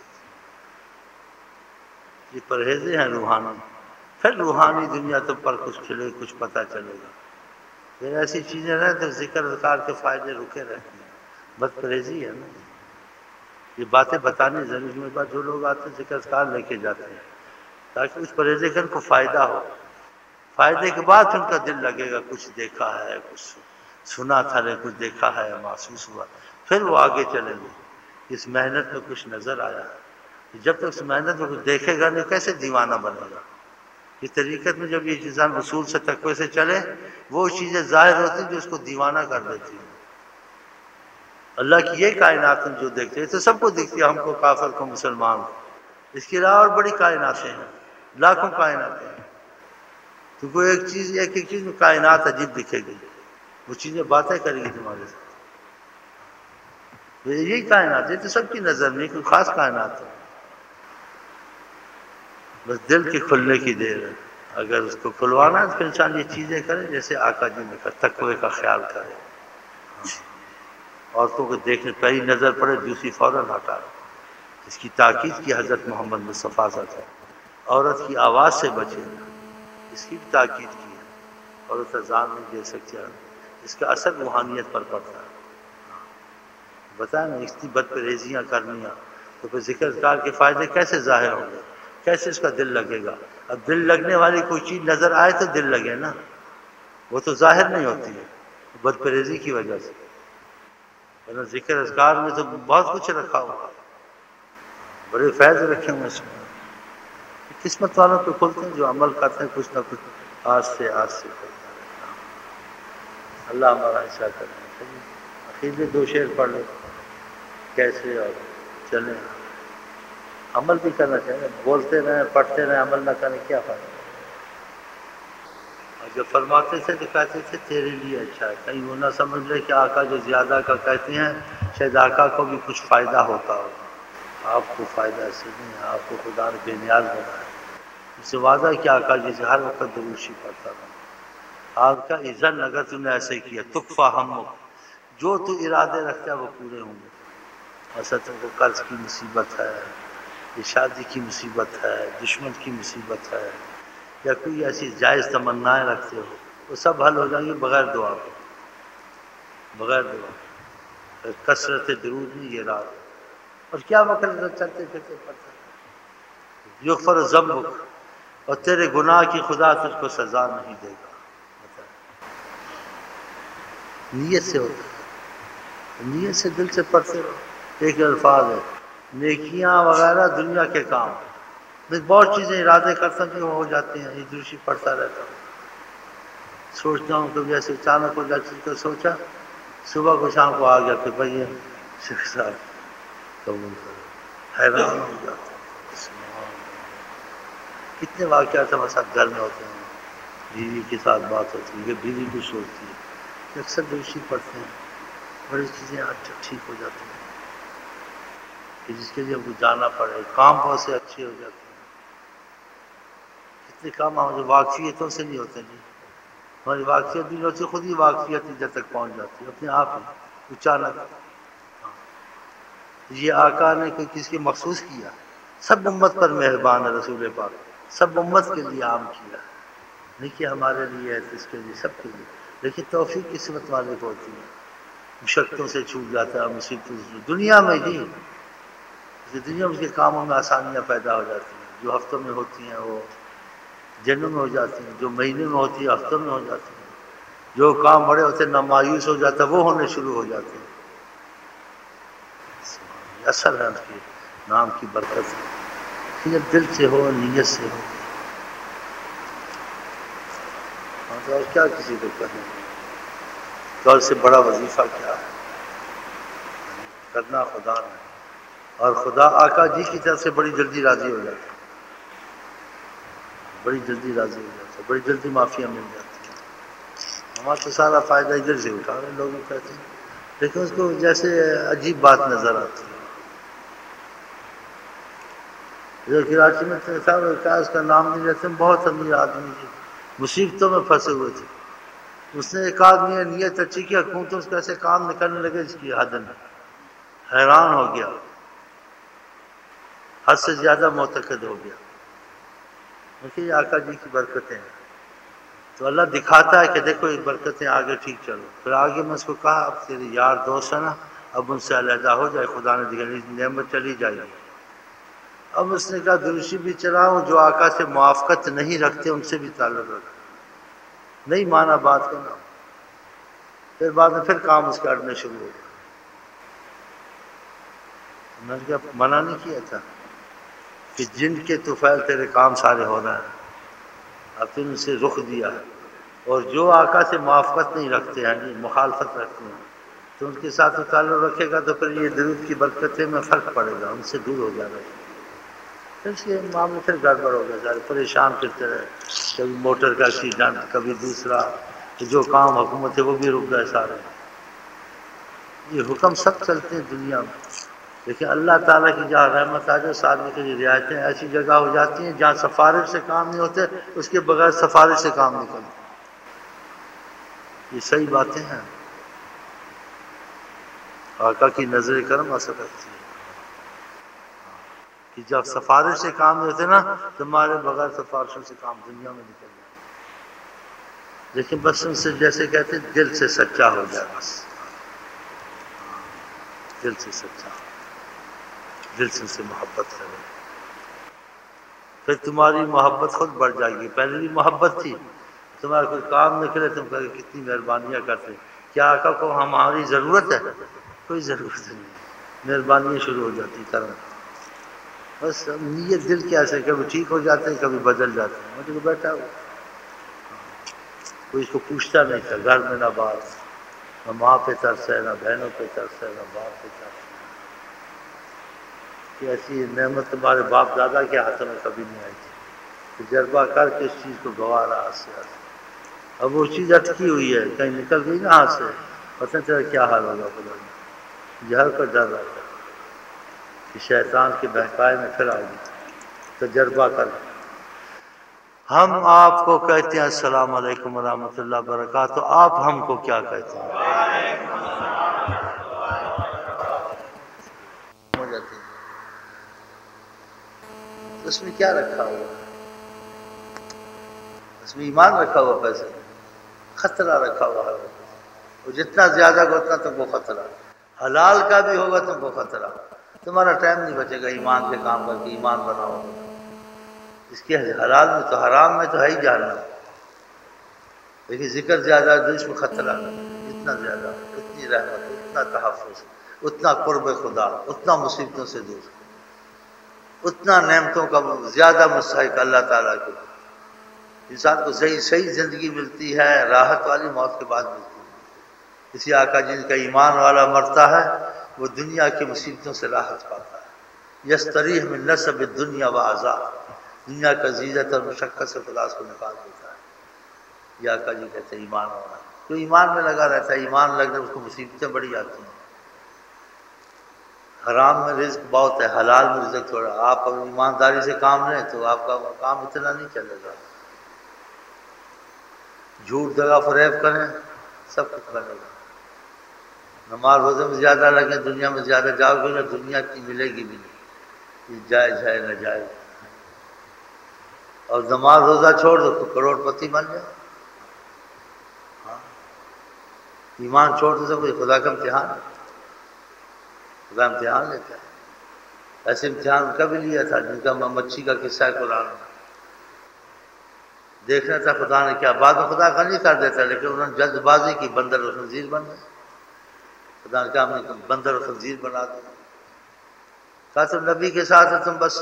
یہ پرہیزیں ہیں روحانی، پھر روحانی دنیا تو پر کچھ کھلے، کچھ پتہ چلے گا، پھر ایسی چیزیں رہیں تو ذکر اذکار کے فائدے رکے رہتے ہیں، بد پرہیزی ہے نا۔ یہ باتیں بتانے ضروری، میرے پاس جو لوگ آتے ہیں ذکر اذکار لے کے جاتے ہیں تاکہ اس پرہیزے کا ان کو فائدہ ہو، فائدے کے بعد ان کا دل لگے گا کچھ دیکھا ہے، کچھ سنا تھا، کچھ دیکھا ہے، محسوس ہوا، پھر وہ آگے چلیں گے۔ اس محنت میں کچھ نظر آیا، جب تک اس محنت میں کچھ دیکھے گا نہیں کیسے دیوانہ بنے گا؟ اس طریقت میں جب یہ چیزیں اصول سے تقوی سے چلے، وہ چیزیں ظاہر ہوتی ہیں جو اس کو دیوانہ کر دیتی ہیں۔ اللہ کی یہ کائنات ہم جو دیکھتے ہیں تو سب کو دکھتی ہے، ہم کو، کافر کو، مسلمان کو۔ اس کے علاوہ اور بڑی کائناتیں ہیں، لاکھوں کائناتیں ہیں۔ تو کوئی ایک چیز، ایک ایک چیز میں کائنات عجیب دکھے گی، وہ چیزیں باتیں کرے گی تمہارے ساتھ۔ یہی کائنات ہے، تو سب کی نظر نہیں، کوئی خاص کائنات ہے، بس دل کے کھلنے کی دیر ہے۔ اگر اس کو کھلوانا ہے تو پھر انسان یہ چیزیں کرے جیسے آقا جی نے کہا، تقوی کا خیال کرے، عورتوں کو دیکھنے پہلی نظر پڑے دوسری فوراً ہٹا۔ اس کی تاکید کی حضرت محمد مصطفیٰ صلی اللہ علیہ وسلم، عورت کی آواز سے بچے، اس کی بھی تاکید کی ہے۔ عورت اذان نہیں دے سکتی، اس کا اثر روحانیت پر پڑتا ہے۔ بتائیں نا، اتنی بد پرہیزیاں کرنی ہیں تو پھر ذکر اذکار کے فائدے کیسے ظاہر ہوں گے، کیسے اس کا دل لگے گا؟ اب دل لگنے والی کوئی چیز نظر آئے تو دل لگے نا، وہ تو ظاہر نہیں ہوتی ہے بد پرہیزی کی وجہ سے، ورنہ ذکر اذکار میں تو بہت کچھ رکھا ہوا، بڑے فیض رکھے ہوئے اس میں۔ قسمت والوں پہ کھلتے ہیں، جو عمل کرتے ہیں کچھ نہ کچھ آج سے کرتے ہیں۔ اللہ ہمارا ایسا کرے۔ اخیر میں 2 شعر پڑھ لیں کیسے، اور چلیں، عمل بھی کرنا چاہیے، بولتے رہیں پڑھتے رہیں عمل نہ کریں کیا فائدہ۔ اور جب فرماتے تھے تو کہتے تھے تیرے لیے اچھا ہے، کہیں وہ نہ سمجھ لے کہ آقا جو زیادہ کا کہتے ہیں شاید آقا کو بھی کچھ فائدہ ہوتا ہوگا، آپ کو فائدہ ایسے نہیں ہے، آپ کو خدا نے بے نیاز بنایا۔ اس سے وعدہ کیا آقا جی سے ہر وقت دروشی پڑھتا رہا۔ آپ کا اذن اگر تم نے ایسے کیا، تکفا ہمک، جو تو ارادے رکھتا ہے وہ پورے ہوں گے۔ ایسا تم کو قرض کی مصیبت ہے، یہ شادی کی مصیبت ہے، دشمن کی مصیبت ہے، یا کوئی ایسی جائز تمنائیں رکھتے ہو، وہ سب حل ہو جائیں گے بغیر دعا کے، بغیر دعا۔ کثرت درود نہیں، یہ رات اور کیا وقت چلتے پھرتے پڑتا ہے۔ یغفر ذنبک، اور تیرے گناہ کی خدا تجھ کو سزا نہیں دے گا۔ نیت سے ہوتا ہے، نیت سے دل سے پڑھتے رہو۔ ایک الفاظ ہے نیکیاں وغیرہ دنیا کے کام، میں بہت چیزیں ارادے کرتا ہوں کہ وہ ہو جاتی ہیں، یہ درشی پڑھتا رہتا ہوں، سوچتا ہوں کہ جیسے اچانک ہو جاتی تو سوچا، صبح کو شام کو آ گیا کہ بھائی یہ شیخ صاحب قبول کرو، حیران ہو جاتا ہوں۔ کتنے واقعات ہمارے ساتھ گھر میں ہوتے ہیں، بیوی کے ساتھ بات ہوتی ہے، بیوی بھی سوچتی ہے، اکثر درشی پڑھتے ہیں، بڑی چیزیں ٹھیک ہو جاتی ہیں، کہ جس کے لیے ہم کو جانا پڑے، کام بہت سے اچھے ہو جاتے ہیں۔ کتنے کام ہمارے واقفیتوں سے نہیں ہوتے نہیں، ہماری واقفیت بھی نہیں ہوتی، خود ہی واقفیت ادھر تک پہنچ جاتی ہے اپنے آپ ہی اچانک۔ یہ آقا نے کوئی کس کے مخصوص کیا، سب امت پر مہربان ہے رسول پاک، سب امت کے لیے عام کیا، نہیں کہ ہمارے لیے ہے اس کے لیے، سب کے لیے۔ لیکن توفیق قسمت والے کو ہوتی ہے، مشقتوں سے چھوٹ جاتا ہے، مصیبتوں سے دنیا میں ہی، دنیا میں اس کے کاموں میں آسانیاں پیدا ہو جاتی ہیں، جو ہفتوں میں ہوتی ہیں وہ دنوں میں ہو جاتی ہیں، جو مہینے میں ہوتی ہے ہفتوں میں ہو جاتی ہیں، جو کام بڑے ہوتے ہیں نامایوس ہو جاتا ہے وہ ہونے شروع ہو جاتے ہیں۔ اثر ہے اس کے نام کی برکت ہے، جب دل سے ہو، نیت سے ہو، اور کیا کسی کو کہیں، تو اس سے بڑا وظیفہ کیا ہے، کرنا خدا نے، اور خدا آقا جی کی طرف سے بڑی جلدی راضی ہو جاتا ہے، بڑی جلدی راضی ہو جاتا ہے، بڑی جلدی معافیاں مل جاتی ہیں۔ ہمارا تو سارا فائدہ ادھر سے اٹھا رہے لوگ کہتے ہیں، لیکن اس کو جیسے عجیب بات نظر آتی ہے۔ جو کراچی میں تھا کیا اس کا نام نہیں لیتے، بہت امیر آدمی تھے، مصیبتوں میں پھنسے ہوئے تھے، اس نے ایک آدمی نے نیت اچھی کیا، کیوں تو اس کا ایسے کام نکلنے لگے اس کی حد میں، حیران ہو گیا، حد سے زیادہ معتقد ہو گیا، کیونکہ یہ آقا جی کی برکتیں ہیں۔ تو اللہ دکھاتا ہے کہ دیکھو یہ برکتیں، آگے ٹھیک چلو۔ پھر آگے میں اس کو کہا اب تیرے یار دوست ہیں نا، اب ان سے علیحدہ ہو جائے، خدا نے دکھائی نعمت چلی جائے گی۔ اب اس نے کہا درشی بھی چلاؤں، جو آقا سے موافقت نہیں رکھتے ان سے بھی تعلق رکھا، نہیں مانا بات کو نا، پھر بعد میں پھر کام اس کے اڑنے شروع ہو گیا۔ میں نے کہا منع نہیں کیا تھا کہ جن کے طفیل تیرے کام سارے ہو رہے ہیں، اب تم ان سے رخ دیا ہے، اور جو آقا سے موافقت نہیں رکھتے ہیں، مخالفت رکھتے ہیں، تو ان کے ساتھ تعلق رکھے گا تو پھر یہ درود کی برکتیں میں فرق پڑے گا، ان سے دور ہو جانا ہے، پھر اس کے معاملے پھر گڑبڑ ہو گیا، سارے پریشان پھرتے رہے، کبھی موٹر کا ایکسیڈنٹ، کبھی دوسرا، جو کام حکومت ہے وہ بھی رک گئے سارے۔ یہ حکم سب چلتے ہیں دنیا میں، لیکن اللہ تعالیٰ کی جہاں رحمت آ جائے اس آدمی کے لیے رعایتیں ایسی جگہ ہو جاتی ہیں جہاں سفارش سے کام نہیں ہوتے، اس کے بغیر سفارش سے کام نہیں کرتے۔ یہ صحیح باتیں ہیں، آقا کی نظر کرم اثر کرتی ہے کہ جب سفارش سے کام نہیں ہوتے نا، تمہارے بغیر سفارشوں سے کام دنیا میں نکل جائے، لیکن بس ان سے جیسے کہتے ہیں دل سے سچا ہو جائے، بس دل سے سچا، دل سے ان سے محبت کرے، پھر تمہاری محبت خود بڑھ جائے گی۔ پہلے بھی محبت تھی، تمہارا کوئی کام نکلے تم کہے کتنی مہربانیاں کرتے، کیا آقا کو ہماری ضرورت ہے؟ کوئی ضرورت نہیں، مہربانیاں شروع ہو جاتی کرنا، بس نیت دل کے ایسے کبھی ٹھیک ہو جاتے ہیں، کبھی بدل جاتے ہیں۔ مجھے بیٹھا ہوا کوئی اس کو پوچھتا نہیں تھا، گھر میں نہ بات، نہ ماں پہ ترس ہے، نہ بہنوں پہ ترس ہے، نہ باپ پہ ترس ہے، کہ ایسی نعمت تمہارے باپ دادا کے ہاتھوں میں کبھی نہیں آئی تھی، تجربہ کر کے اس چیز کو گوا رہا ہاتھ سے ہاتھ۔ اب وہ چیز اٹکی ہوئی ہے، کہیں نکل گئی نا ہاتھ سے، پتہ چلا کیا حال ہوگا خدا میں، جہر کا ڈر رہتا ہے کہ شیطان کے بہکائے میں پھر آ گئی، تجربہ کر۔ ہم آپ کو کہتے ہیں السلام علیکم ورحمۃ اللہ وبرکاتہ، آپ ہم کو کیا کہتے ہیں؟ ہو جاتی ہے، اس میں کیا رکھا ہوا ہے؟ اس میں ایمان رکھا ہوا، پیسے خطرہ رکھا ہوا ہے، وہ جتنا زیادہ ہوگا اتنا تم کو خطرہ، حلال کا بھی ہوگا تم کو خطرہ، تمہارا ٹائم نہیں بچے گا ایمان کے کام کر کے ایمان بناؤ۔ اس کے حلال میں تو حرام میں تو ہے ہی جہنم، لیکن ذکر زیادہ ہے، اس میں خطرہ جتنا زیادہ، اتنی رحمت، اتنا تحفظ، اتنا قرب خدا، اتنا مصیبتوں سے دور، اتنا نعمتوں کا زیادہ مستحق اللہ تعالیٰ کے، انسان کو صحیح زندگی ملتی ہے، راحت والی موت کے بعد ملتی ہے۔ اسی آقا جن کا ایمان والا مرتا ہے وہ دنیا کی مصیبتوں سے راحت پاتا ہے، یستریح من نصب الدنیا وعذاب، دنیا کا زیادت اور مشقت سے خدا اس کو نکال دیتا ہے۔ یہ آقا جی کہتے ہیں ایمان والا، جو ایمان میں لگا رہتا ہے، ایمان لگنے اس کو مصیبتیں بڑی آتی ہیں۔ حرام میں رزق بہت ہے، حلال میں رزق تھوڑا، آپ اگر ایمانداری سے کام لیں تو آپ کا کام اتنا نہیں چلے گا، جھوٹ دغا فریب کریں سب کچھ بنے گا، نماز روزے میں زیادہ لگیں، دنیا میں زیادہ جاؤ گے نا، دنیا کی ملے گی بھی نہیں، یہ جائز ہے نہ جائز، اور نماز روزہ چھوڑ دو تو کروڑ پتی بن جائے، ہاں ایمان چھوڑ دو تو خدا کا امتحان ہے، خدا امتحان لیتا ہے۔ ایسے امتحان کا بھی لیا تھا جن کا مچھی کا قصہ ہے قرآن میں، دیکھنا تھا خدا نے کیا، بعد میں خدا کا نہیں کر دیتا، لیکن انہوں نے جلد بازی کی، بندر و خنزیر بن گئے، خدا نے کہا ہم نے بندر و خنزیر بنا دیا، کہا تم نبی کے ساتھ تم بس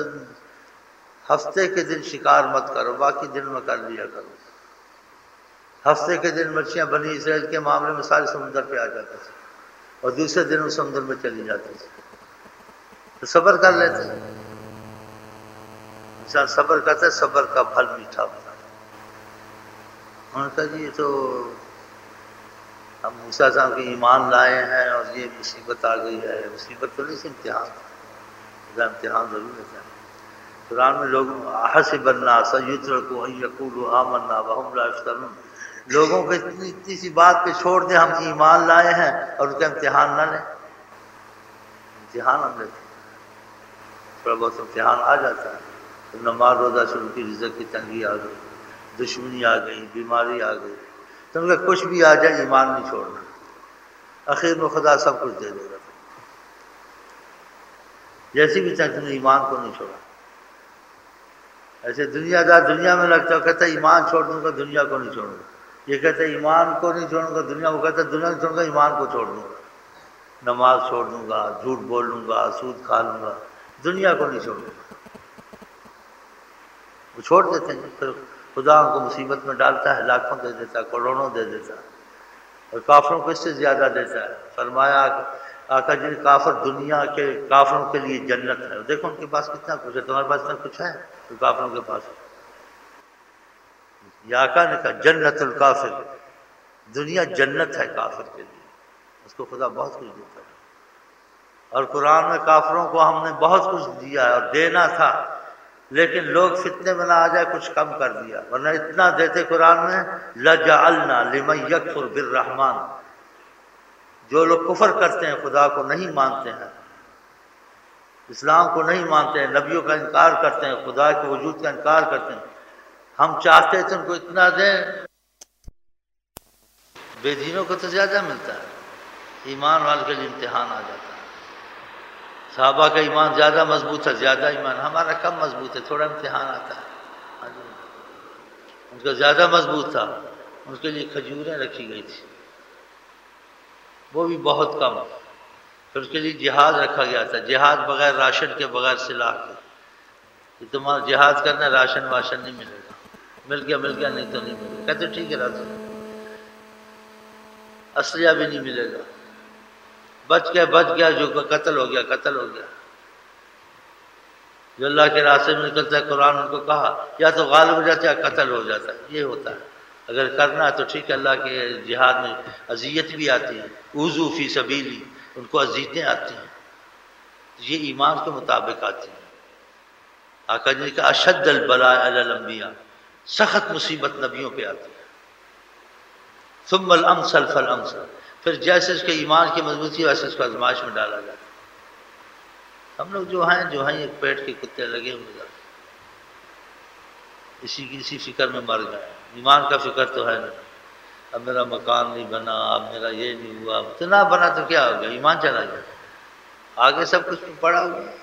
ہفتے کے دن شکار مت کرو، باقی دن میں کر لیا کرو۔ ہفتے کے دن مچھیاں بنی اسرائیل کے معاملے میں سارے سمندر پہ آ جاتے تھے، اور دوسرے دن وہ سمندر میں چلی جاتی تھی، تو صبر کر لیتے ہیں، انسان صبر کرتا ہے، صبر کا پھل میٹھا ہوتا ہے۔ انہوں نے کہا جی یہ تو ہم موسیٰ صاحب کے ایمان لائے ہیں اور یہ مصیبت آ گئی ہے، مصیبت تو نہیں سی، امتحان، خدا امتحان ضرور لیتا ہے۔ قرآن میں لوگ حسب الناس ان یترکوا ان یقولوا آمنا وهم لا یفتنون، لوگوں کو اتنی سی بات پہ چھوڑ دیں ہم ایمان لائے ہیں اور ان کا امتحان نہ لیں، امتحان ہم لیتے ہیں، تھوڑا بہت امتحان آ جاتا ہے، تو نماز روزہ شروع کی، رزق کی تنگی آ گئی، دشمنی آ گئی، بیماری آ گئی، تم کا کچھ بھی آ جائے ایمان نہیں چھوڑنا، آخر میں خدا سب کچھ دے دے گا، جیسی بھی تم نے ایمان کو نہیں چھوڑا۔ ایسے دنیا دار دنیا میں لگتا ہے، کہتا ہے ایمان چھوڑ دوں گا دنیا کو نہیں چھوڑوں گا، یہ کہتا ہے ایمان کو نہیں چھوڑوں گا دنیا کو، کہتا ہے دنیا نہیں چھوڑوں گا ایمان کو چھوڑ دوں گا، نماز چھوڑ دوں گا، جھوٹ بول لوں گا، سود کھا لوں گا، دنیا کو نہیں چھوڑوں گا۔ وہ چھوڑ دیتے ہیں، پھر خدا ان کو مصیبت میں ڈالتا ہے، لاکھوں دے دیتا ہے، کروڑوں دے دیتا ہے، اور کافروں کو اس سے زیادہ دیتا ہے۔ فرمایا آقا جی کافر دنیا کے کافروں کے لیے جنت ہے، دیکھو ان کے پاس کتنا کچھ ہے، تمہارے پاس اتنا کچھ ہے تو کافروں کے پاس ہے۔ یہ آقا نے کہا جنت الکافر، دنیا جنت ہے کافر کے لیے، اس کو خدا بہت کچھ دیتا ہے۔ اور قرآن میں کافروں کو ہم نے بہت کچھ دیا ہے اور دینا تھا، لیکن لوگ فتنے میں نہ آ جائے کچھ کم کر دیا، ورنہ اتنا دیتے قرآن میں لَجَعَلْنَا لِمَن يَكْفُرْ بِالرَّحْمَنِ، جو لوگ کفر کرتے ہیں، خدا کو نہیں مانتے ہیں، اسلام کو نہیں مانتے ہیں، نبیوں کا انکار کرتے ہیں، خدا کے وجود کا انکار کرتے ہیں، ہم چاہتے تھے ان کو اتنا دیں، بے دینوں کو تو زیادہ ملتا ہے، ایمان والے کے لیے امتحان آ جاتا ہے۔ صحابہ کا ایمان زیادہ مضبوط ہے، زیادہ ایمان، ہمارا کم مضبوط ہے، تھوڑا امتحان آتا ہے۔ ہاں جی، ان کا زیادہ مضبوط تھا، ان کے لیے کھجوریں رکھی گئی تھی، وہ بھی بہت کم، پھر اس کے لیے جہاد رکھا گیا تھا، جہاد بغیر راشن کے، بغیر سلاح کے، کہ تمہارا جہاد کرنا ہے، راشن واشن نہیں ملے گا، مل گیا نہیں تو نہیں ملے گا، کہتے ٹھیک ہے راشن، اسلحہ بھی نہیں ملے گا، بچ گیا جو قتل ہو گیا، جو اللہ کے راستے میں نکلتا ہے، قرآن ان کو کہا یا تو غالب ہو جاتا ہے یا قتل ہو جاتا ہے، یہ ہوتا ہے۔ اگر کرنا ہے تو ٹھیک ہے، اللہ کے جہاد میں اذیت بھی آتی ہے، اوذوا فی سبیلی، ان کو اذیتیں آتی ہیں، یہ ایمان کے مطابق آتی ہیں۔ آقا جی نے کہا اشد البلاء علی الانبیاء، سخت مصیبت نبیوں پہ آتی ہے، ثم الامثل فالامثل، پھر جیسے اس کے ایمان کی مضبوطی ویسے اس کو آزمائش میں ڈالا جاتا ہے۔ ہم لوگ جو ہیں ایک پیٹ کے کتے لگے ہوئے، اسی فکر میں مر گئے، ایمان کا فکر تو ہے نہیں، اب میرا مکان نہیں بنا، اب میرا یہ نہیں ہوا، تو نہ بنا تو کیا ہو گیا، ایمان چلا گیا، آگے سب کچھ پڑا ہوا ہے،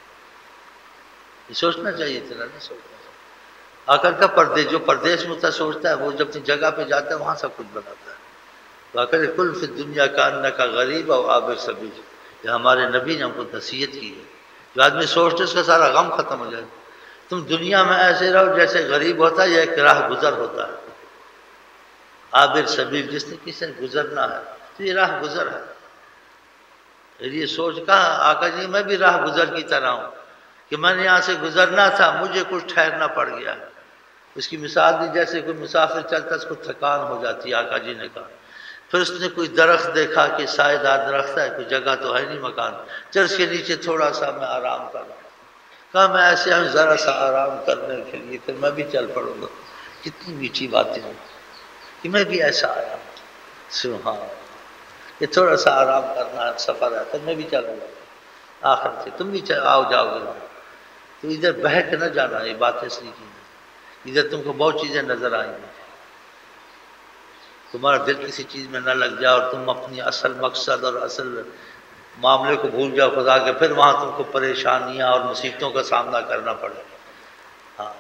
یہ سوچنا چاہیے تھا، نہیں سوچنا چاہیے۔ آخر کا جو پردیش میں ہوتا سوچتا ہے، وہ جب اپنی جگہ پہ جاتا ہے وہاں سب کچھ بناتا ہے۔ آخر کل فی الدنیا کانک غریب او عابر سبیل، یہ ہمارے نبی نے ہم کو نصیحت کی ہے، جو آدمی سوچتے اس کا سارا غم ختم ہو جائے۔ تم دنیا میں ایسے رہو جیسے غریب ہوتا ہے یا ایک راہ گزر ہوتا ہے، عابر سبیل جس نے کسی سے گزرنا ہے تو یہ راہ گزر ہے۔ یہ سوچ کہا آقا جی میں بھی راہ گزر کی طرح ہوں، کہ میں نے یہاں سے گزرنا تھا، مجھے کچھ ٹھہرنا پڑ گیا۔ اس کی مثال دی جیسے کوئی مسافر چلتا اس کو تھکان ہو جاتی ہے، آقا جی نے کہا پھر اس نے کوئی درخت دیکھا کہ سائے دار درخت ہے، کوئی جگہ تو ہے نہیں مکان، چل اس کے نیچے تھوڑا سا میں آرام کر رہا ہوں، کہا میں ایسے ہوں ذرا سا آرام کرنے کے لیے، پھر میں بھی چل پڑوں گا۔ کتنی میٹھی باتیں ہیں کہ میں بھی ایسا آیا ہوں، سبحان اللہ، یہ تھوڑا سا آرام کرنا ہے، سفر ہے، پھر میں بھی چلوں گا آخر سے، تم بھی آؤ جاؤ گے تو ادھر بہک نہ جانا، یہ باتیں سیکھی ادھر تم کو بہت چیزیں نظر آئیں گی، تمہارا دل کسی چیز میں نہ لگ جائے اور تم اپنی اصل مقصد اور اصل معاملے کو بھول جاؤ خدا کے، پھر وہاں تم کو پریشانیاں اور مصیبتوں کا سامنا کرنا پڑے۔ ہاں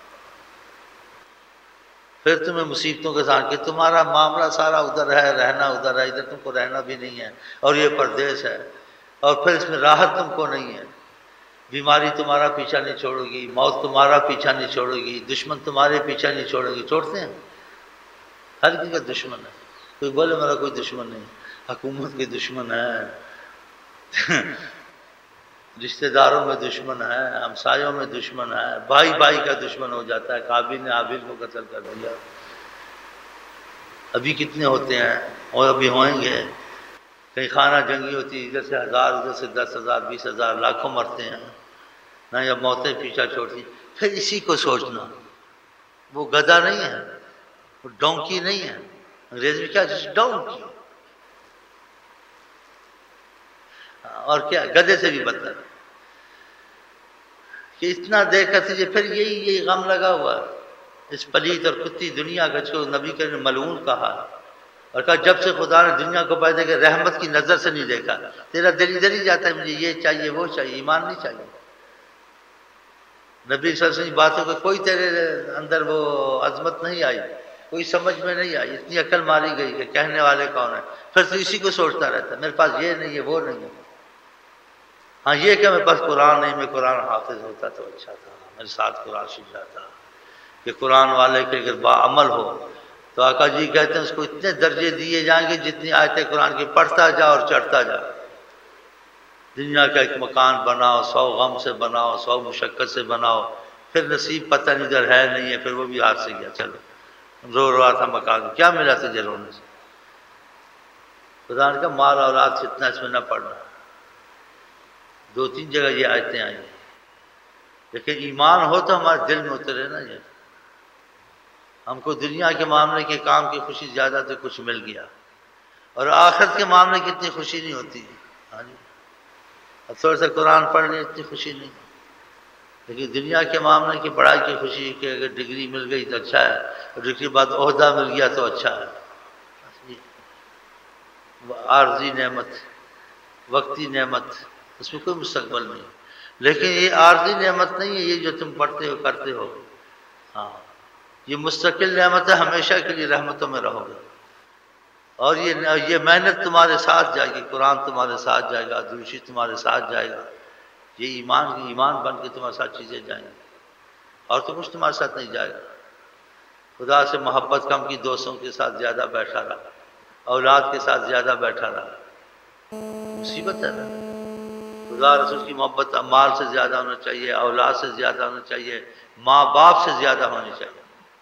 پھر تمہیں مصیبتوں کے ساتھ کہ تمہارا معاملہ سارا ادھر ہے، رہنا ادھر ہے، ادھر تم کو رہنا بھی نہیں ہے، اور یہ پردیس ہے، اور پھر اس میں راحت تم کو نہیں ہے، بیماری تمہارا پیچھا نہیں چھوڑے گی، موت تمہارا پیچھا نہیں چھوڑے گی، دشمن تمہارے پیچھا نہیں چھوڑے گی، چھوڑتے ہیں؟ ہر کسی کا دشمن ہے، کوئی بولے میرا کوئی دشمن نہیں، حکومت کے دشمن ہے، رشتہ داروں میں دشمن ہے، ہمسایوں میں دشمن ہے، بھائی بھائی کا دشمن ہو جاتا ہے، قابل نے حابیل کو قتل کر دیا، ابھی کتنے ہوتے ہیں اور ابھی ہوئیں گے، کہیں خانہ جنگی ہوتی ہے، ادھر سے 1000 ادھر سے 10,000 20,000 لاکھوں مرتے ہیں نہ، یا موتیں پیچھا چھوڑتی، پھر اسی کو سوچنا، وہ گدھا نہیں ہے، وہ ڈونکی نہیں ہے، انگریزی میں کیا ڈونکی، اور کیا گدھے سے بھی بدتر، کہ اتنا دیکھ کر تجھے پھر یہی غم لگا ہوا ہے، اس پلیت اور کتی دنیا کا، جو نبی کریم نے ملعون کہا، اور کہا جب سے خدا نے دنیا کو پیدا کیا رحمت کی نظر سے نہیں دیکھا، تیرا دل ادھر ہی جاتا ہے، مجھے یہ چاہیے وہ چاہیے، ایمان نہیں چاہیے۔ نبی صلی اللہ علیہ وسلم کی باتوں کا کوئی تیرے اندر وہ عظمت نہیں آئی، کوئی سمجھ میں نہیں آئی، اتنی عقل ماری گئی کہ کہنے والے کون ہیں، پھر تو اسی کو سوچتا رہتا ہے میرے پاس یہ نہیں ہے وہ نہیں ہے، ہاں یہ کہ میرے پاس قرآن نہیں، میں قرآن حافظ ہوتا تو اچھا تھا، میرے ساتھ قرآن سیکھ جاتا، کہ قرآن والے کے اگر باعمل ہو تو آقا جی کہتے ہیں اس کو اتنے درجے دیے جائیں گے جتنی آیتیں قرآن کی پڑھتا جا اور چڑھتا جا۔ دنیا کا ایک مکان بناؤ، 100 غم سے بناؤ، 100 مشقت سے بناؤ، پھر نصیب پتہ نہیں ادھر ہے نہیں ہے، پھر وہ بھی ہاتھ سے گیا، چلو رو رہا تھا مکان، کیا ملا تجھے رونے سے؟ خدا نے کہا مال اولاد فتنہ اس میں نہ پڑنا۔ 2-3 جگہ یہ آیتیں آئی ہیں، لیکن ایمان ہو تو ہمارے دل میں اترے نا یہ۔ ہم کو دنیا کے معاملے کے کام کی خوشی زیادہ تو کچھ مل گیا، اور آخرت کے معاملے کی اتنی خوشی نہیں ہوتی۔ ہاں جی، اب تھوڑا سا قرآن پڑھ لیں اتنی خوشی نہیں، لیکن دنیا کے معاملے کی پڑھائی کی خوشی کہ اگر ڈگری مل گئی تو اچھا ہے، اور ڈگری کے بعد عہدہ مل گیا تو اچھا ہے۔ عارضی نعمت، وقتی نعمت، اس میں کوئی مستقبل نہیں، لیکن یہ عارضی نعمت نہیں ہے یہ جو تم پڑھتے ہو کرتے ہو، ہاں یہ مستقل نعمت ہے، ہمیشہ کے لیے رحمتوں میں رہو گے، اور یہ محنت تمہارے ساتھ جائے گی، قرآن تمہارے ساتھ جائے گا، دوشی تمہارے ساتھ جائے گا، یہ ایمان بن کے تمہارے ساتھ چیزیں جائیں گی، اور تو کچھ تمہارے ساتھ نہیں جائے گا۔ خدا سے محبت کم کی، دوستوں کے ساتھ زیادہ بیٹھا رہا، اولاد کے ساتھ زیادہ بیٹھا رہا، مصیبت ہے نا۔ خدا رسول کی محبت مال سے زیادہ ہونا چاہیے، اولاد سے زیادہ ہونا چاہیے، ماں باپ سے زیادہ ہونی چاہیے۔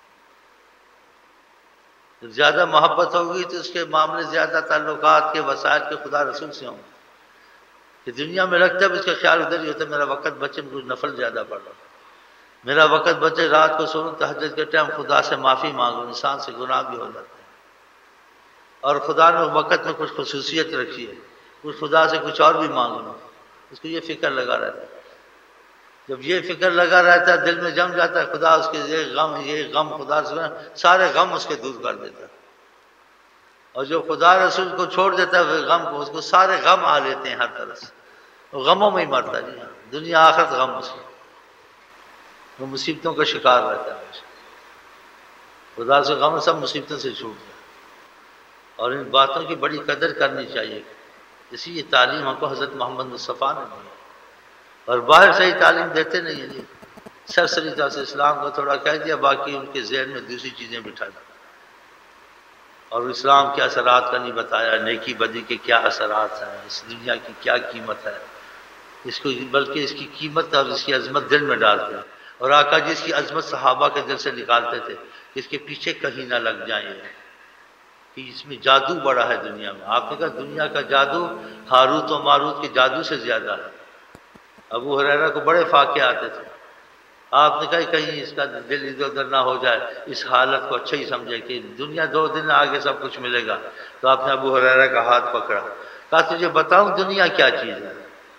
زیادہ محبت ہوگی تو اس کے معاملے زیادہ تعلقات کے وسائل کے خدا رسول سے ہوں گے، کہ دنیا میں لگتا ہے اس کا خیال ادھر ہی ہوتا ہے، میرا وقت بچے میں کچھ نفل زیادہ پڑھ رہا ہوں، میرا وقت بچے رات کو سوؤں تہجد کے ٹائم خدا سے معافی مانگوں، انسان سے گناہ بھی ہو جاتا ہے، اور خدا نے وقت میں کچھ خصوصیت رکھی ہے، کچھ خدا سے کچھ اور بھی مانگنا، اس کو یہ فکر لگا رہتا ہے۔ جب یہ فکر لگا رہتا ہے دل میں جم جاتا ہے، خدا اس کے یہ غم خدا سے سارے غم اس کے دور کر دیتا ہے، اور جو خدا رسول کو چھوڑ دیتا ہے غم کو، اس کو سارے غم آ لیتے ہیں ہر طرح سے، وہ غموں میں ہی مرتا ہے، جی ہاں، دنیا آخرت غم اس کو، وہ مصیبتوں کا شکار رہتا ہے، خدا سے غم سب مصیبتوں سے چھوٹ جائے، اور ان باتوں کی بڑی قدر کرنی چاہیے، اسی یہ تعلیم ہم کو حضرت محمد مصطفیٰ نے دی، اور باہر سے ہی تعلیم دیتے نہیں ہیں جی، سرسری طور سے اسلام کو تھوڑا کہہ دیا، باقی ان کے ذہن میں دوسری چیزیں بٹھا دی، اور اسلام کے اثرات کا نہیں بتایا، نیکی بدی کے کیا اثرات ہیں، اس دنیا کی کیا قیمت ہے، اس کو بلکہ اس کی قیمت اور اس کی عظمت دل میں ڈالتے ہیں، اور آقا جی اس کی عظمت صحابہ کے دل سے نکالتے تھے کہ اس کے پیچھے کہیں نہ لگ جائیں، کہ اس میں جادو بڑا ہے دنیا میں۔ آپ نے کہا دنیا کا جادو ہاروت و ماروت کے جادو سے زیادہ ہے۔ ابو ہریرہ کو بڑے فاقے آتے تھے، آپ نے کہا کہیں اس کا دل ادھر ادھر نہ ہو جائے، اس حالت کو اچھا ہی سمجھے کہ دنیا 2 دن آگے سب کچھ ملے گا، تو آپ نے ابو ہریرہ کا ہاتھ پکڑا، کہا تجھے بتاؤں دنیا کیا چیز ہے؟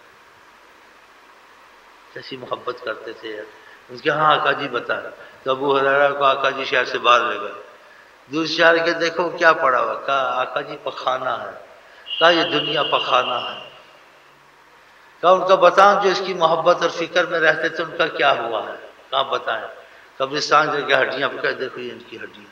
کیسی محبت کرتے تھے ان کے، ہاں آقا جی بتا، تو ابو ہریرہ کو آقا جی شہر سے باہر لے گئے، دوسرے شہر کے دیکھو کیا پڑا ہوا، کہا آقا جی پخانہ ہے، کہا یہ دنیا پخانہ ہے، کہا ان کا بتاؤں جو اس کی محبت اور فکر میں رہتے تھے ان کا کیا ہوا ہے، کہاں بتائیں، قبرستان جا کے ہڈیاں پکڑ، دیکھو یہ ان کی ہڈیاں،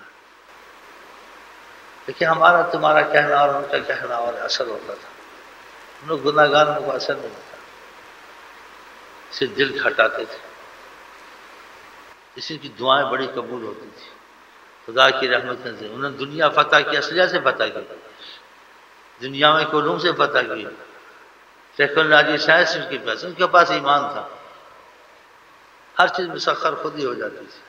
دیکھیں ہمارا تمہارا کہنا اور ان کا کہنا اور اثر ہوتا تھا، ان لوگ گناہ گاروں کو اثر نہیں ہوتا، اسے دل کھٹاتے تھے، اسی کی دعائیں بڑی قبول ہوتی تھی، خدا کی رحمت سے انہوں نے دنیا فتح کی، اصلیہ سے فتح کی، دنیا میں علوم سے فتح کی، ٹیکنالوجی سائنس ان کے پاس ایمان تھا، ہر چیز مسخر خود ہی ہو جاتی تھی،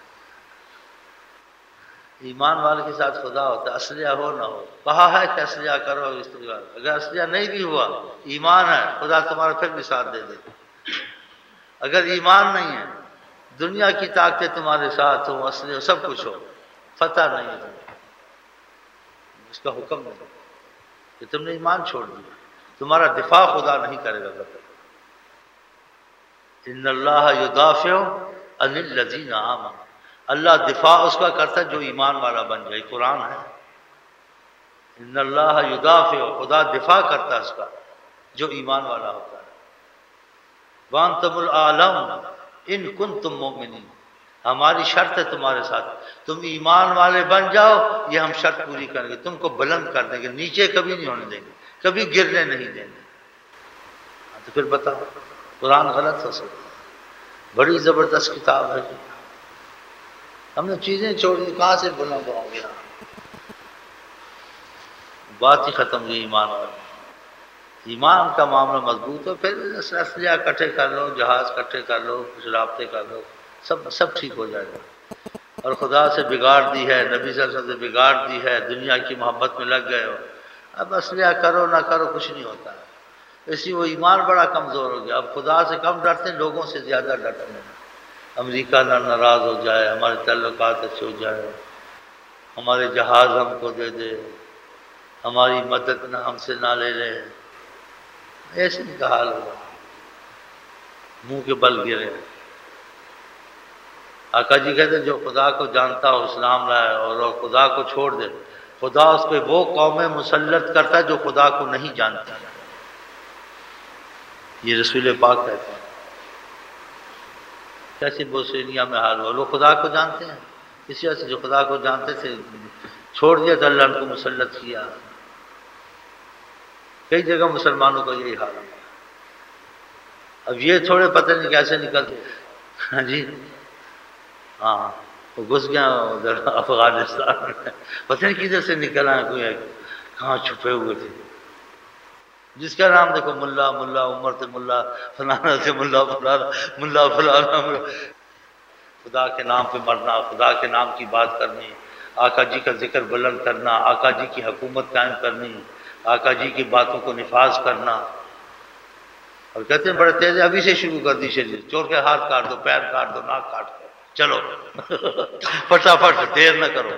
ایمان والے کے ساتھ خدا ہوتا ہے، اصلیہ ہو نہ ہو، کہا ہے کہ اصلیہ کرو استغفار، اگر اصلیہ نہیں بھی ہوا ایمان ہے خدا تمہارا پھر بھی ساتھ دے دے، اگر ایمان نہیں ہے دنیا کی طاقتیں تمہارے ساتھ ہو، اصلیہ سب کچھ ہو، فتح نہیں ہے تمہیں، اس کا حکم نہیں کہ تم نے ایمان چھوڑ دیا، تمہارا دفاع خدا نہیں کرے گا کبھی، ان اللہ یدافع عن الذین آمنوا، اللہ دفاع اس کا کرتا ہے جو ایمان والا بن جائے، قرآن ہے، ان اللہ یدافع، خدا دفاع کرتا ہے اس کا جو ایمان والا ہوتا ہے، وانتم الاعلون ان کنتم مؤمنین، ہماری شرط ہے تمہارے ساتھ، تم ایمان والے بن جاؤ، یہ ہم شرط پوری کریں گے، تم کو بلند کر دیں گے، نیچے کبھی نہیں ہونے دیں گے، کبھی گرنے نہیں دیں گے، تو پھر بتاؤ قرآن غلط ہو سکتا، بڑی زبردست کتاب ہے، ہم نے چیزیں چھوڑ دی، کہاں سے بلند ہوں گے، بات ہی ختم ہوئی ایمان والی۔ ایمان کا معاملہ مضبوط ہو، پھر اسلحہ اکٹھے کر لو، جہاز اکٹھے کر لو، کچھ رابطے کر لو، سب ٹھیک ہو جائے گا۔ اور خدا سے بگاڑ دی ہے، نبی صلی اللہ علیہ وسلم سے بگاڑ دی ہے، دنیا کی محبت میں لگ گئے ہو، اب اسلحہ کرو نہ کرو کچھ نہیں ہوتا ہے۔ اسی وہ ایمان بڑا کمزور ہو گیا، اب خدا سے کم ڈرتے ہیں، لوگوں سے زیادہ ڈرتے ہیں۔ امریکہ نہ ناراض ہو جائے، ہمارے تعلقات اچھے ہو جائے، ہمارے جہاز ہم کو دے دے، ہماری مدد نہ ہم سے نہ لے لے، ایسے نہیں کا حال ہوگا، منہ کے بل گرے۔ آقا جی کہتے ہیں جو خدا کو جانتا ہو اسلام لائے، اور خدا کو چھوڑ دے، خدا اس پہ وہ قومیں مسلط کرتا ہے جو خدا کو نہیں جانتی۔ یہ رسول پاک کہتے ہیں۔ کیسی بوسینیا میں حال ہوا، لوگ خدا کو جانتے ہیں، اسی وجہ سے جو خدا کو جانتے تھے چھوڑ دیا تو اللہ ان کو مسلط کیا۔ کئی جگہ مسلمانوں کا یہی حال ہے۔ اب یہ تھوڑے پتہ نہیں کیسے نکلتے، ہاں جی، ہاں وہ گھس گیا ادھر افغانستان میں، پتہ نہیں کدھر سے نکل آئے، کوئی کہاں چھپے ہوئے تھے۔ جس کا نام دیکھو ملا، ملا عمر سے ملا، فلانا سے ملا فلانا، ملا فلانا۔ خدا کے نام پہ مرنا، خدا کے نام کی بات کرنی، آقا جی کا ذکر بلند کرنا، آقا جی کی حکومت قائم کرنی، آقا جی کی باتوں کو نفاذ کرنا۔ اور کہتے ہیں بڑے تیز، ابھی سے شروع کر دی شریعت، چور کے ہاتھ کاٹ دو، پیر کاٹ دو، ناک کاٹ دو، چلو فٹافٹ، دیر نہ کرو۔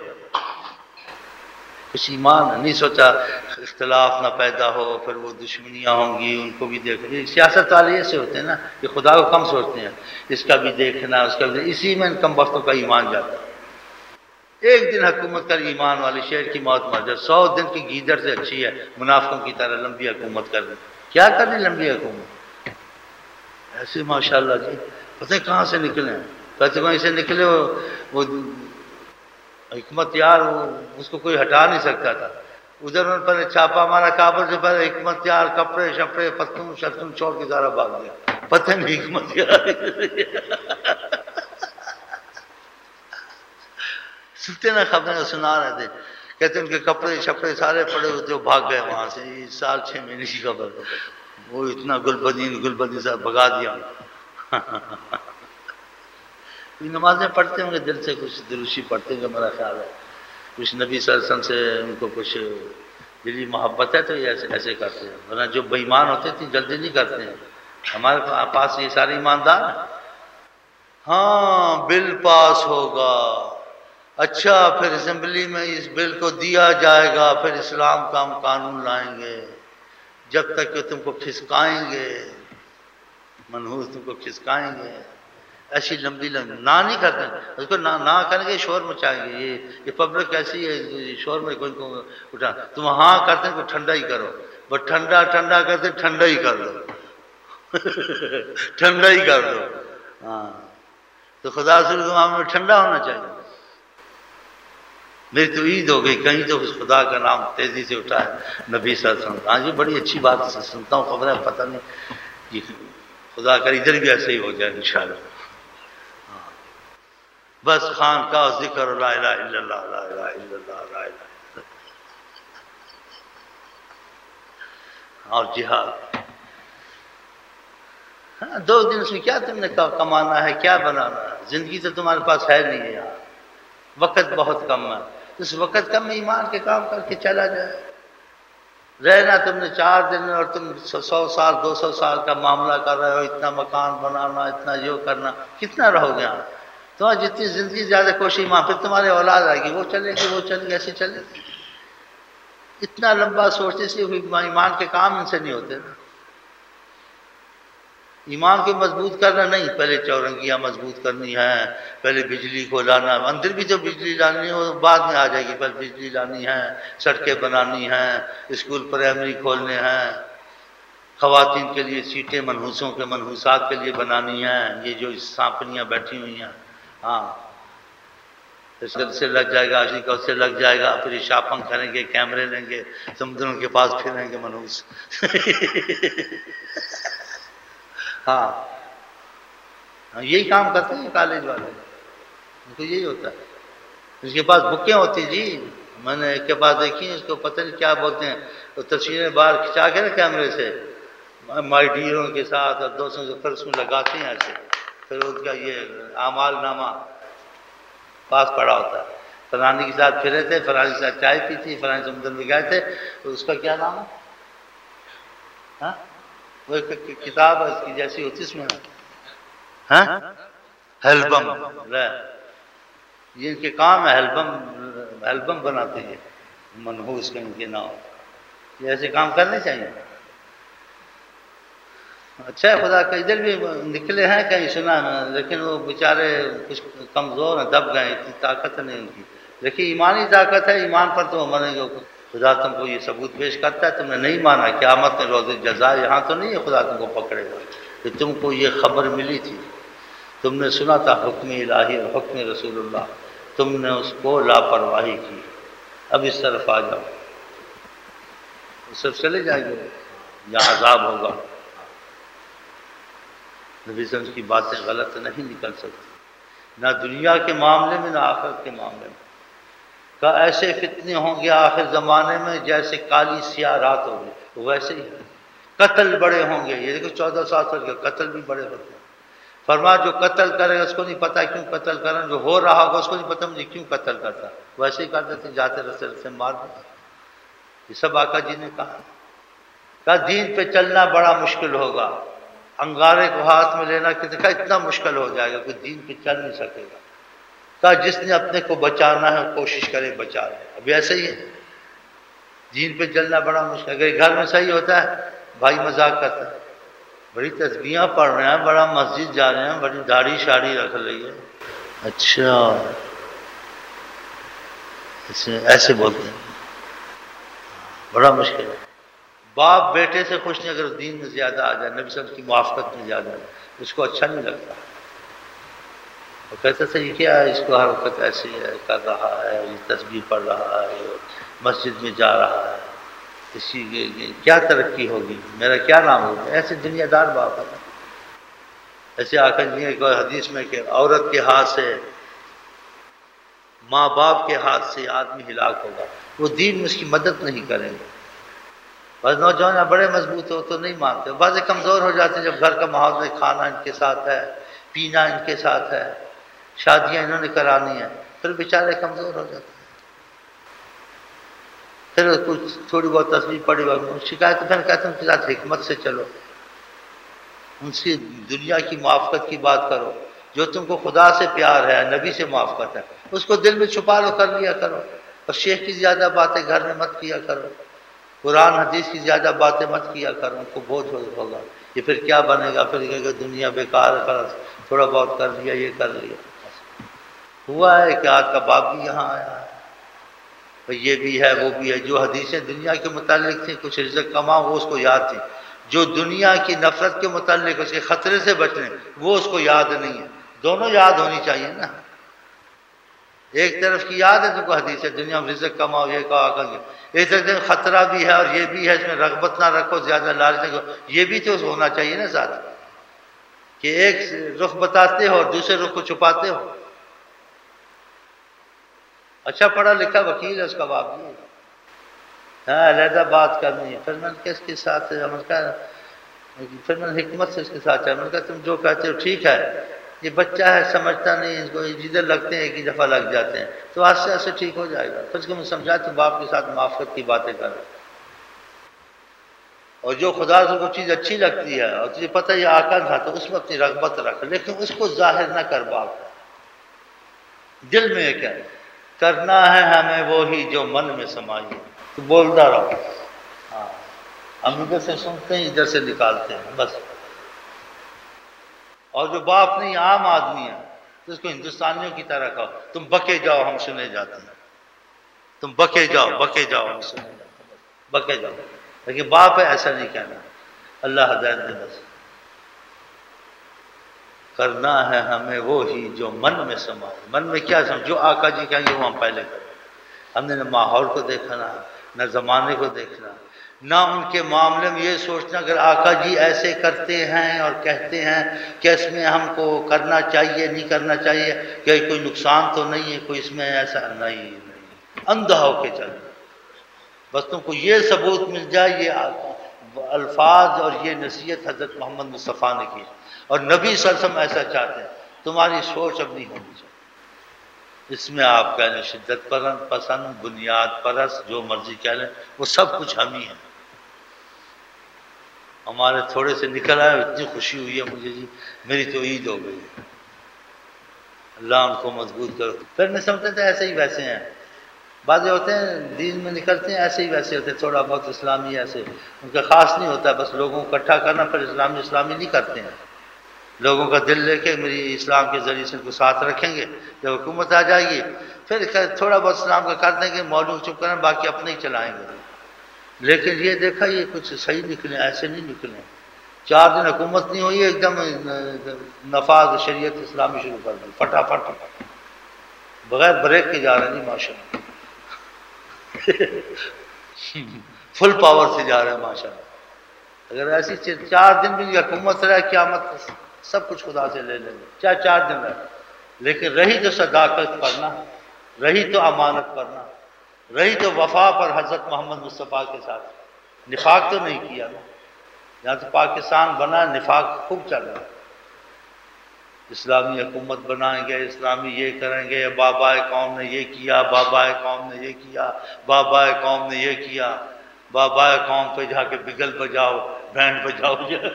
کچھ ایمان نہیں سوچا اختلاف نہ پیدا ہو، پھر وہ دشمنیاں ہوں گی، ان کو بھی دیکھنا۔ سیاست والے ایسے ہوتے ہیں نا کہ خدا کو کم سوچتے ہیں، اس کا بھی دیکھنا، اس کا بھی، اسی میں ان کم بختوں کا ایمان جاتا ہے۔ ایک دن حکومت کر ایمان والی، شہر کی موت مر جائے، 100 دن کی گیدڑ سے اچھی ہے منافقوں کی طرح لمبی حکومت کرنی۔ کیا کرنی لمبی حکومت؟ ایسے ماشاءاللہ جی، پتہ ہے کہاں سے نکلے ہیں، کہتے وہیں سے نکلے، وہ حکمت یار، اس کو کوئی ہٹا نہیں سکتا تھا۔ ادھر ان پر چھاپا مارا، کابل سے پہلے حکمت یار کپڑے شپڑے پتوں شتوں چھوڑ کے سارا بھاگ گیا، پتہ نہیں حکمت یار۔ سنتے نا خبریں سنا رہے تھے، کہتے ان کے کپڑے شپڑے سارے پڑے ہوتے، وہ بھاگ گئے وہاں سے۔ یہ سال 6 مہینے کی خبر، وہ اتنا گلبدین صاحب بھگا دیا۔ نمازیں پڑھتے ہوں گے دل سے، کچھ دروشی پڑھتے ہیں میرا خیال ہے، کچھ نبی صلی اللہ علیہ وسلم سے ان کو کچھ دلی محبت ہے تو یہ ایسے کرتے ہیں، ورنہ جو بے ایمان ہوتے تھے جلدی نہیں کرتے ہیں۔ ہمارے پاس یہ سارے ایماندار ہیں۔ ہاں بل پاس ہوگا، اچھا پھر اسمبلی میں اس بل کو دیا جائے گا، پھر اسلام کا ہم قانون لائیں گے، جب تک کہ تم کو کھسکائیں گے، منحوس تم کو کھسکائیں گے۔ ایسی لمبی نہ نہیں کرتے، اس کو نہ کریں گے شور مچائیں گے، یہ پبلک ایسی ہے، شور میں کوئی کو اٹھا، تم ہاں کرتے ہیں کو ٹھنڈا ہی کرو، بس ٹھنڈا کرتے ٹھنڈا ہی کر دو، ٹھنڈا ہی کر دو۔ ہاں تو خدا سے معاملے میں ٹھنڈا ہونا چاہیے۔ میری تو عید ہو گئی، کہیں تو اس خدا کا نام تیزی سے اٹھائے نبی صلی اللہ علیہ وسلم۔ ہاں جی بڑی اچھی بات سنتا ہوں خبریں، پتہ نہیں جی، خدا کر ادھر بھی ایسے ہی ہو جائے انشاءاللہ۔ بس خان کا ذکر لا الہ الا اللہ، لا الہ الا اللہ، لا الہ الا اللہ، اور جہاد۔ ہاں 2 دن اس میں کیا تم نے کمانا ہے، کیا بنانا ہے؟ زندگی تو تمہارے پاس ہے نہیں ہے یار، وقت بہت کم ہے، اس وقت کم میں ایمان کے کام کر کے چلا جائے۔ رہنا تم نے 4 دن اور تم 100 سال 200 سال کا معاملہ کر رہے ہو، اتنا مکان بنانا، اتنا یہ کرنا، کتنا رہو گے یہاں؟ تمہاری جتنی زندگی زیادہ کوشش ماں، پھر تمہارے اولاد آئے گی، وہ چلے گی، وہ چلے گی، ایسے چلے گی۔ اتنا لمبا سوچنے سے ایمان کے کام ان سے نہیں ہوتے۔ ایمان کو مضبوط کرنا نہیں، پہلے چورنگیاں مضبوط کرنی ہے، پہلے بجلی کو لانا، اندر بھی تو بجلی لانی ہے، بعد میں آ جائے گی، پہلے بجلی لانی ہے، سڑکیں بنانی ہیں، اسکول پرائمری کھولنے ہیں، خواتین کے لیے سیٹیں منحوسوں کے منحوسات کے لیے بنانی ہیں، یہ جو سانپنیاں بیٹھی ہوئی ہیں، ہاں اس سے لگ جائے گا، اسی کا اس سے لگ جائے گا، پھر شاپنگ کریں گے، کیمرے لیں گے، سمندروں کے پاس پھریں گے منحوس۔ ہاں یہی کام کرتے ہیں کالج والے، ان کو یہی ہوتا ہے، اس کے پاس بکیں ہوتی جی، میں نے ایک کے بعد دیکھی اس کو پتہ نہیں کیا بولتے ہیں، وہ تصویریں باہر کھنچا کے نا کیمرے سے مائی ڈیروں کے ساتھ اور دوستوں سے پھر اس میں لگاتے ہیں ایسے، پھر اس کا یہ اعمال نامہ پاس پڑا ہوتا ہے، فلانی کے ساتھ پھرے تھے، فلانی کے ساتھ چائے پی تھی، فلانی سمندر میں گئے تھے، اس کا کیا نام ہے؟ ہاں وہ کتاب ہے اس کی جیسی ہوتی اس میں ہاں البم، یہ ان کے کام ہے البم بناتے ہیں منحوس کے ان کے نام، یہ ایسے کام کرنے چاہیے۔ اچھا ہے خدا کا ادھر بھی نکلے ہیں کہیں سنا ہے، لیکن وہ بیچارے کچھ کمزور ہیں، دب گئے، اتنی طاقت نہیں ان کی، دیکھیے ایمانی طاقت ہے، ایمان پر تو مریں گے، خدا تم کو یہ ثبوت پیش کرتا ہے، تم نے نہیں مانا، قیامت میں روز جزا یہاں تو نہیں ہے خدا تم کو پکڑے گا، کہ تم کو یہ خبر ملی تھی، تم نے سنا تھا حکم الہی اور حکم رسول اللہ، تم نے اس کو لاپرواہی کی، اب اس طرف آ جاؤ، اس طرف چلے جائیں گے، یہاں عذاب ہوگا۔ نبی صلی اللہ علیہ وسلم کی باتیں غلط نہیں نکل سکتی، نہ دنیا کے معاملے میں نہ آخرت کے معاملے میں۔ کہ ایسے فتنے ہوں گے آخر زمانے میں جیسے کالی سیاہ رات ہوگی، ویسے ہی قتل بڑے ہوں گے، یہ دیکھو 14 سال کے قتل بھی بڑے ہوتے ہیں، فرمایا جو قتل کرے گا اس کو نہیں پتا کیوں قتل کرنا، جو ہو رہا ہوگا اس کو نہیں پتا مجھے کیوں قتل کرتا، ویسے ہی کرتے تھے، جاتے رستے سے مار دیتے، یہ سب آقا جی نے کہا دین پہ چلنا بڑا مشکل ہوگا، انگارے کو ہاتھ میں لینا کہ دیکھا اتنا مشکل ہو جائے گا، کوئی دین پہ چل نہیں سکے گا، کہا جس نے اپنے کو بچانا ہے کوشش کرے بچا لے، ابھی ایسے ہی ہے، دین پہ چلنا بڑا مشکل، اگر گھر میں صحیح ہوتا ہے بھائی مذاق کرتا ہے، بڑی تسبیحاں پڑھ رہے ہیں، بڑا مسجد جا رہے ہیں، بڑی داڑھی شاڑھی رکھ رہی ہے، اچھا ایسے بولتے ہیں، بڑا مشکل ہے، باپ بیٹے سے خوش نہیں اگر دین میں زیادہ آ جائے، نبی صلی اللہ علیہ وسلم کی موافقت میں زیادہ ہے، اس کو اچھا نہیں لگتا، وہ کہتا تھا یہ کیا ہے، اس کو ہر وقت ایسے کر رہا ہے، یہ تسبیح پڑھ رہا ہے، مسجد میں جا رہا ہے، اسی کیا ترقی ہوگی، میرا کیا نام ہوگا، ایسے دنیا دار باپ ہے، ایسے آقا جی کو حدیث میں کہ عورت کے ہاتھ سے، ماں باپ کے ہاتھ سے آدمی ہلاک ہوگا، وہ دین میں اس کی مدد نہیں کریں گے، بس نوجوان بڑے مضبوط ہو تو نہیں مانتے، بعض کمزور ہو جاتے ہیں جب گھر کا ماحول میں کھانا ان کے ساتھ ہے، پینا ان کے ساتھ ہے، شادیاں انہوں نے کرانی ہیں، پھر بیچارے کمزور ہو جاتے ہیں، پھر کچھ تھوڑی بہت تصویر پڑی شکایت، پھر کہتے ہیں ان کے ساتھ حکمت سے چلو، ان سے دنیا کی موافقت کی بات کرو، جو تم کو خدا سے پیار ہے، نبی سے موافقت ہے، اس کو دل میں چھپا لو، کر لیا کرو، اور شیخ کی زیادہ باتیں گھر میں مت کیا کرو، قرآن حدیث کی زیادہ باتیں مت کیا کرو، ان کو بوجھ ہوگا، یہ پھر کیا بنے گا، پھر کہے گا دنیا بیکار ہے، تھوڑا بہت کر لیا، یہ کر لیا، ہوا ہے کہ آج کا باپ بھی یہاں آیا ہے، یہ بھی ہے وہ بھی ہے، جو حدیثیں دنیا کے متعلق تھیں کچھ رزق کماؤ وہ اس کو یاد تھی، جو دنیا کی نفرت کے متعلق اس کے خطرے سے بچنے وہ اس کو یاد نہیں ہے، دونوں یاد ہونی چاہیے نا، ایک طرف کی یاد ہے تم کو حدیث ہے دنیا میں رزق کماؤ یہ کہا کریں، ایک طرف خطرہ بھی ہے اور یہ بھی ہے، اس میں رغبت نہ رکھو، زیادہ لالچ نہ کرو، یہ بھی تو ہونا چاہیے نا ساتھ، کہ ایک رخ بتاتے ہو اور دوسرے رخ کو چھپاتے ہو، اچھا پڑھا لکھا وکیل ہے اس کا باپ بھی، ہاں علیحدہ بات کرنی ہے، پھر میں نے کہا اس کے ساتھ پھر میں نے حکمت سے اس کے ساتھ میں نے کہا تم جو کہتے ہو ٹھیک ہے، یہ بچہ ہے سمجھتا نہیں، اس کو جدھر لگتے ہیں ایک ہی دفعہ لگ جاتے ہیں، تو آہستہ آہستہ ٹھیک ہو جائے گا، پھر اس کو میں سمجھا تم باپ کے ساتھ موافقت کی باتیں کر، اور جو خدا سے کو چیز اچھی لگتی ہے اور تجھے پتہ یہ آقا تھا تو اس میں اپنی رغبت رکھ، لیکن اس کو ظاہر نہ کر، باپ دل میں کیا کرنا ہے ہمیں وہی جو من میں سمائی ہے، تو بولتا رہو، ہاں ہم ادھر سے سنتے ہیں ادھر سے نکالتے ہیں بس، اور جو باپ نہیں عام آدمی ہے تو اس کو ہندوستانیوں کی طرح کہو تم بکے جاؤ ہم سنے جاتے ہیں، تم بکے جاؤ ہم سنے جاتے ہیں، بکے جاؤ، لیکن باپ ہے ایسا نہیں کہنا، اللہ ہدایت دے بس، کرنا ہے ہمیں وہی جو من میں سمائے، من میں کیا جو آقا جی کہیں گے وہ ہم پہلے کریں، ہم نے نہ ماحول کو دیکھنا نہ زمانے کو دیکھنا، نہ ان کے معاملے میں یہ سوچنا اگر آقا جی ایسے کرتے ہیں اور کہتے ہیں کہ اس میں ہم کو کرنا چاہیے نہیں کرنا چاہیے، کہ کوئی نقصان تو نہیں ہے، کوئی اس میں ایسا نہیں، اندھا ہو کے چلنا، بس تم کو یہ ثبوت مل جائے، یہ الفاظ اور یہ نصیحت حضرت محمد مصطفیٰ نے کی اور نبی صلی اللہ علیہ وسلم ایسا چاہتے ہیں، تمہاری سوچ اب نہیں ہونی چاہیے۔ اس میں آپ کہہ لیں شدت پسند، بنیاد پرست، جو مرضی کہہ لیں، وہ سب کچھ ہم ہی ہیں۔ ہمارے تھوڑے سے نکل آئے، اتنی خوشی ہوئی ہے مجھے جی، میری تو عید ہو گئی ہے، اللہ ان کو مضبوط کرو۔ پھر نہیں سمجھتے تھے ایسے ہی ویسے ہیں، بعض ہوتے ہیں دین میں نکلتے ہیں ایسے ہی ویسے ہوتے ہیں، تھوڑا بہت اسلامی ایسے، ان کا خاص نہیں ہوتا، بس لوگوں کو اکٹھا کرنا، پھر اسلامی نہیں کرتے ہیں، لوگوں کا دل لے کے میری اسلام کے ذریعے سے ان کو ساتھ رکھیں گے، جب حکومت آ جائے گی پھر تھوڑا بہت اسلام کا کر دیں گے، مولوی چپ کریں، باقی اپنے ہی چلائیں گے۔ لیکن یہ دیکھا یہ کچھ صحیح نکلے، ایسے نہیں نکلے، 4 دن حکومت نہیں ہوئی، ایک دم نفاذ شریعت اسلامی شروع کر دی، فٹافٹ بغیر بریک کے جا رہے ہیں جی ماشاء اللہ، فل پاور سے جا رہے ہیں ماشاء اللہ۔ اگر ایسی 4 دن بھی حکومت رہے، قیامت سب کچھ خدا سے لے لیں گے، چاہے 4 دن رہے، لیکن رہی تو صداقت پڑھنا، رہی تو امانت پڑھنا، رہی تو وفا پر حضرت محمد مصطفیٰ کے ساتھ، نفاق تو نہیں کیا نا۔ یہاں تو پاکستان بنا، نفاق خوب چل رہا ہے، اسلامی حکومت بنائیں گے، اسلامی یہ کریں گے، بابا قوم نے یہ کیا، بابا قوم نے یہ کیا، بابا قوم نے یہ کیا، بابا قوم پہ جا کے بگل بجاؤ، بینڈ بجاؤ،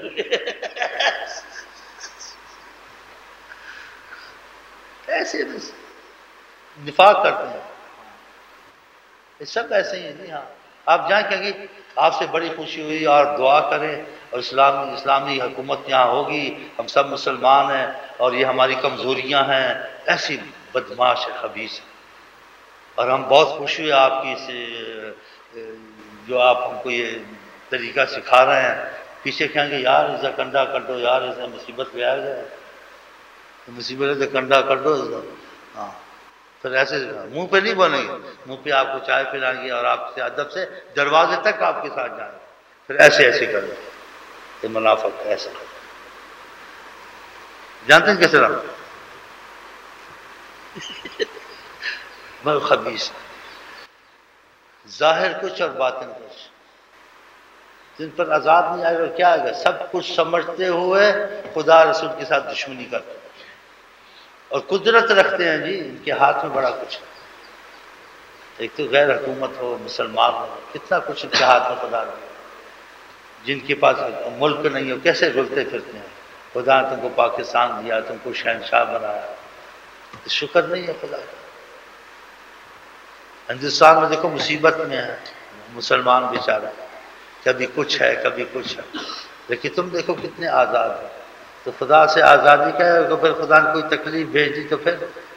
ایسے نفاق کرتے ہیں، یہ سب ایسے ہی ہیں جی۔ ہاں آپ جائیں کہیں گے آپ سے بڑی خوشی ہوئی اور دعا کریں، اور اسلامی حکومت یہاں ہوگی، ہم سب مسلمان ہیں اور یہ ہماری کمزوریاں ہیں، ایسی بدماش خبیث ہے، اور ہم بہت خوش ہوئے آپ کی جو آپ ہم کو یہ طریقہ سکھا رہے ہیں۔ پیچھے کہیں گے یار اسے کنڈا کر دو، یار اسے مصیبت پہ آ جائے، مصیبت سے کنڈا کر دو، ہاں پھر ایسے منہ پہ نہیں بولیں گے، منہ پہ آپ کو چائے پلائیں گے اور آپ سے ادب سے دروازے تک آپ کے ساتھ جائیں گے، پھر ایسے کریں، یہ منافق ایسا جانتے ہیں کیسے رہا میں خبیث، ظاہر کچھ اور باطن کچھ، جن پر عذاب نہیں آئے گا کیا آئے گا، سب کچھ سمجھتے ہوئے خدا رسول کے ساتھ دشمنی کرتے ہیں، اور قدرت رکھتے ہیں جی، ان کے ہاتھ میں بڑا کچھ ہے، ایک تو غیر حکومت ہو، مسلمان ہو، کتنا کچھ ان کے ہاتھ میں خدا رکھتے ہیں، جن کے پاس ملک نہیں ہو کیسے رلتے پھرتے ہیں، خدا نے تم کو پاکستان دیا، تم کو شہنشاہ بنایا، شکر نہیں ہے خدا کا۔ ہندوستان میں دیکھو مصیبت میں ہے مسلمان بیچارہ، کبھی کچھ ہے کبھی کچھ ہے، لیکن تم دیکھو کتنے آزاد ہیں، تو خدا سے آزادی کا ہے، پھر خدا نے کوئی تکلیف بھیج دی تو پھر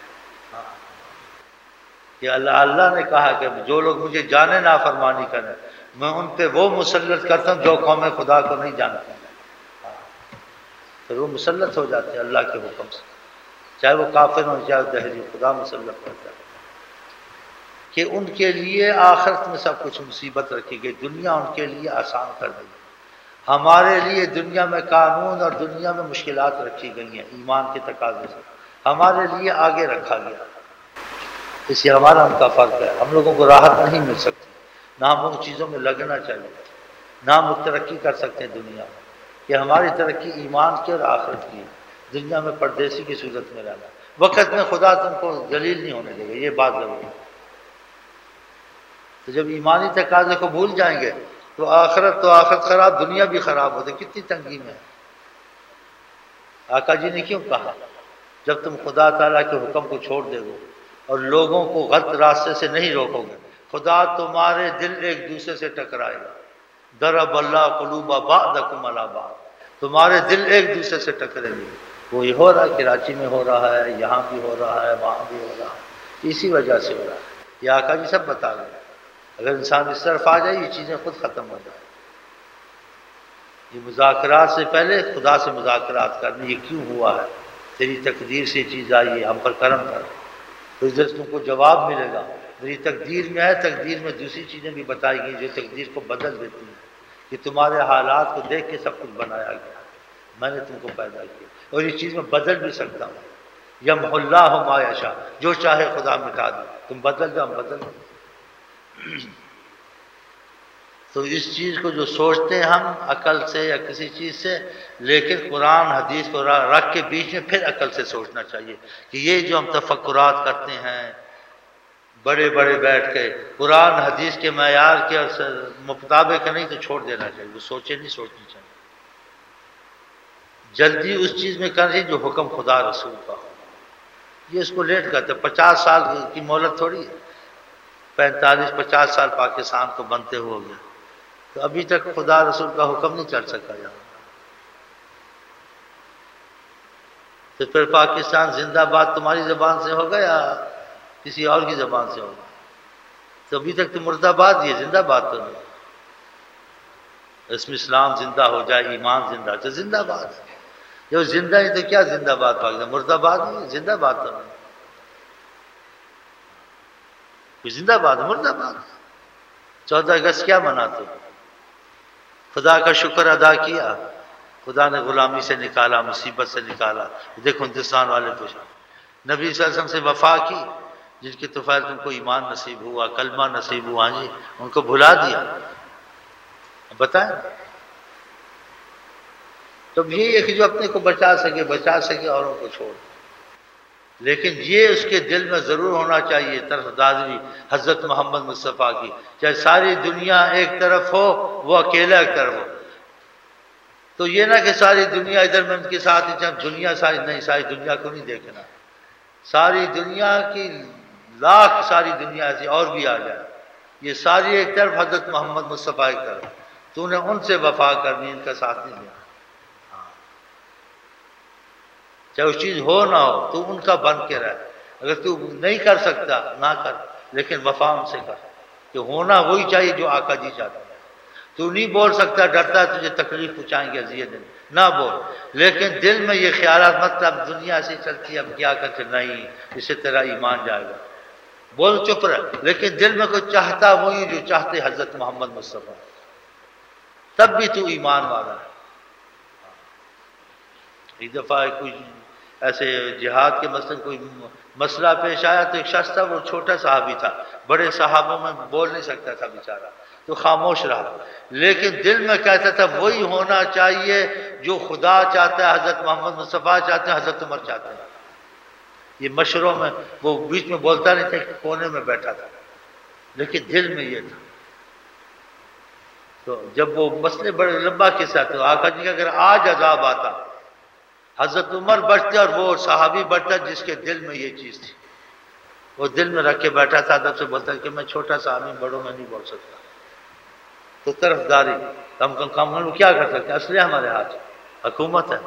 کہ اللہ نے کہا کہ جو لوگ مجھے جانے نافرمانی کریں میں ان پہ وہ مسلط کرتا ہوں جو قوم خدا کو نہیں جانتے، پھر وہ مسلط ہو جاتے ہیں اللہ کے حکم سے، چاہے وہ کافر ہو چاہے دہری، خدا مسلط کرتا ہے کہ ان کے لیے آخرت میں سب کچھ مصیبت رکھی گئی، دنیا ان کے لیے آسان کر دی گئی، ہمارے لیے دنیا میں قانون اور دنیا میں مشکلات رکھی گئی ہیں ایمان کے تقاضے سے، ہمارے لیے آگے رکھا گیا، اس سے ہمارا ان کا فرق ہے، ہم لوگوں کو راحت نہیں مل سکتی، نہ ہم ان چیزوں میں لگنا چاہیے، نہ ہم ترقی کر سکتے ہیں دنیا میں، کہ ہماری ترقی ایمان کی اور آخرت کی، دنیا میں پردیسی کی صورت میں رہنا، وقت میں خدا تم کو ذلیل نہیں ہونے دے گا، یہ بات ضروری ہے۔ تو جب ایمانی تقاضے کو بھول جائیں گے تو آخرت خراب، دنیا بھی خراب ہوتی، کتنی تنگی میں ہے۔ آقا جی نے کیوں کہا جب تم خدا تعالیٰ کے حکم کو چھوڑ دے گے اور لوگوں کو غلط راستے سے نہیں روکو گے، خدا تمہارے دل ایک دوسرے سے ٹکرائے گا، ضرب اللہ قلوب بعضکم علی بعض، تمہارے دل ایک دوسرے سے ٹکریں گے، وہ یہ ہو رہا ہے، کراچی میں ہو رہا ہے، یہاں بھی ہو رہا ہے، وہاں بھی ہو رہا ہے، اسی وجہ سے ہو رہا ہے، یہ آقا جی سب بتا رہے ہیں، اگر انسان اس طرف آ جائے یہ چیزیں خود ختم ہو جائیں، یہ مذاکرات سے پہلے خدا سے مذاکرات کرنے، یہ کیوں ہوا ہے، تیری تقدیر سے یہ چیز آئی ہے، ہم پر کرم کر، تو اس تم کو جواب ملے گا، میری تقدیر میں ہے، تقدیر میں دوسری چیزیں بھی بتائی گئی جو تقدیر کو بدل دیتی ہیں، کہ تمہارے حالات کو دیکھ کے سب کچھ بنایا گیا، میں نے تم کو پیدا کیا اور اس چیز میں بدل بھی سکتا ہوں، یمحو اللہ ما یشاء، جو چاہے خدا مٹا دے، تم بدل دو ہم بدل دیں، تو اس چیز کو جو سوچتے ہیں ہم عقل سے یا کسی چیز سے، لیکن قرآن حدیث کو رکھ کے بیچ میں پھر عقل سے سوچنا چاہیے کہ یہ جو ہم تفکرات کرتے ہیں بڑے بڑے بیٹھ کے، قرآن حدیث کے معیار کے مطابق نہیں تو چھوڑ دینا چاہیے، وہ سوچے نہیں سوچنی چاہیے، جلدی اس چیز میں کرنا چاہیے جو حکم خدا رسول کا ہو۔ یہ اس کو لیٹ کرتے، 50 سال کی مہلت تھوڑی ہے، 45-50 سال پاکستان کو بنتے ہو گیا، تو ابھی تک خدا رسول کا حکم نہیں چل سکا یہاں۔ تو پھر پاکستان زندہ باد تمہاری زبان سے ہوگا یا کسی اور کی زبان سے ہوگا؟ تو ابھی تک تو مرد آباد ہی ہے، زندہ باد تو نہیں۔ اس میں اسلام زندہ ہو جائے، ایمان زندہ تو زندہ باد ہے، جو زندہ ہے تو کیا زندہ باد پاکستان، مرد آباد ہی ہے، زندہ باد تو نہیں، زندہ باد مرد آباد۔ 14 اگست کیا مناتے ہو؟ خدا کا شکر ادا کیا، خدا نے غلامی سے نکالا، مصیبت سے نکالا، دیکھو ہندوستان والے پوچھا، نبی صلی اللہ علیہ وسلم سے وفا کی، جن کی طفیل تم کو ایمان نصیب ہوا، کلمہ نصیب ہوا، جی ان کو بھلا دیا، بتائیں۔ تو یہی ہے کہ جو اپنے کو بچا سکے اوروں کو چھوڑ، لیکن یہ اس کے دل میں ضرور ہونا چاہیے طرفداری حضرت محمد مصطفیٰ کی، چاہے ساری دنیا ایک طرف ہو وہ اکیلا ایک طرف ہو، تو یہ نہ کہ ساری دنیا ادھر میں ان کے ساتھ ہی دنیا ساری نہیں، ساری دنیا کو نہیں دیکھنا، ساری دنیا کی لاکھ ساری دنیا ایسی اور بھی آ جائے، یہ ساری ایک طرف، حضرت محمد مصطفیٰ ایک طرف، تو نے ان سے وفا کرنی، ان کا ساتھ نہیں دینا، چاہے اس چیز ہو نہ ہو تو ان کا بن کے رہ، اگر تو نہیں کر سکتا نہ کر، لیکن وفا ان سے کر، کہ ہونا وہی چاہیے جو آقا جی چاہتے ہیں۔ تو نہیں بول سکتا، ڈرتا ہے تجھے تکلیف پہنچائیں گے، اذیت دیں گے، نہ بول، لیکن دل میں یہ خیالات مت، اب دنیا ایسی چلتی ہے اب کیا کرتے، نہیں، اس سے تیرا ایمان جائے گا، بول چپ رہ، لیکن دل میں کوئی چاہتا وہی جو چاہتے حضرت محمد مصطفیٰ، تب بھی تو ایمان والا ہے۔ ایک دفعہ کوئی ایسے جہاد کے مثلا کوئی مسئلہ پیش آیا، تو ایک شخص تھا، وہ چھوٹا صحابی تھا، بڑے صحابوں میں بول نہیں سکتا تھا بیچارہ، تو خاموش رہا، لیکن دل میں کہتا تھا وہی ہونا چاہیے جو خدا چاہتا ہے، حضرت محمد مصطفیٰ چاہتے ہیں، حضرت عمر چاہتے ہیں۔ یہ مشوروں میں وہ بیچ میں بولتا نہیں تھا، کونے میں بیٹھا تھا، لیکن دل میں یہ تھا۔ تو جب وہ مسئلے بڑے لمبا قصہ تھا، آقا جی کا اگر آج عذاب آتا، حضرت عمر بچتے اور وہ صحابی بچتا جس کے دل میں یہ چیز تھی، وہ دل میں رکھ کے بیٹھا تھا، ادب سے بولتا کہ میں چھوٹا سا آدمی، بڑوں میں نہیں بول سکتا، تو طرفداری ہم کیا کر سکتے ہیں، اسلحہ ہمارے ہاتھ، حکومت ہے،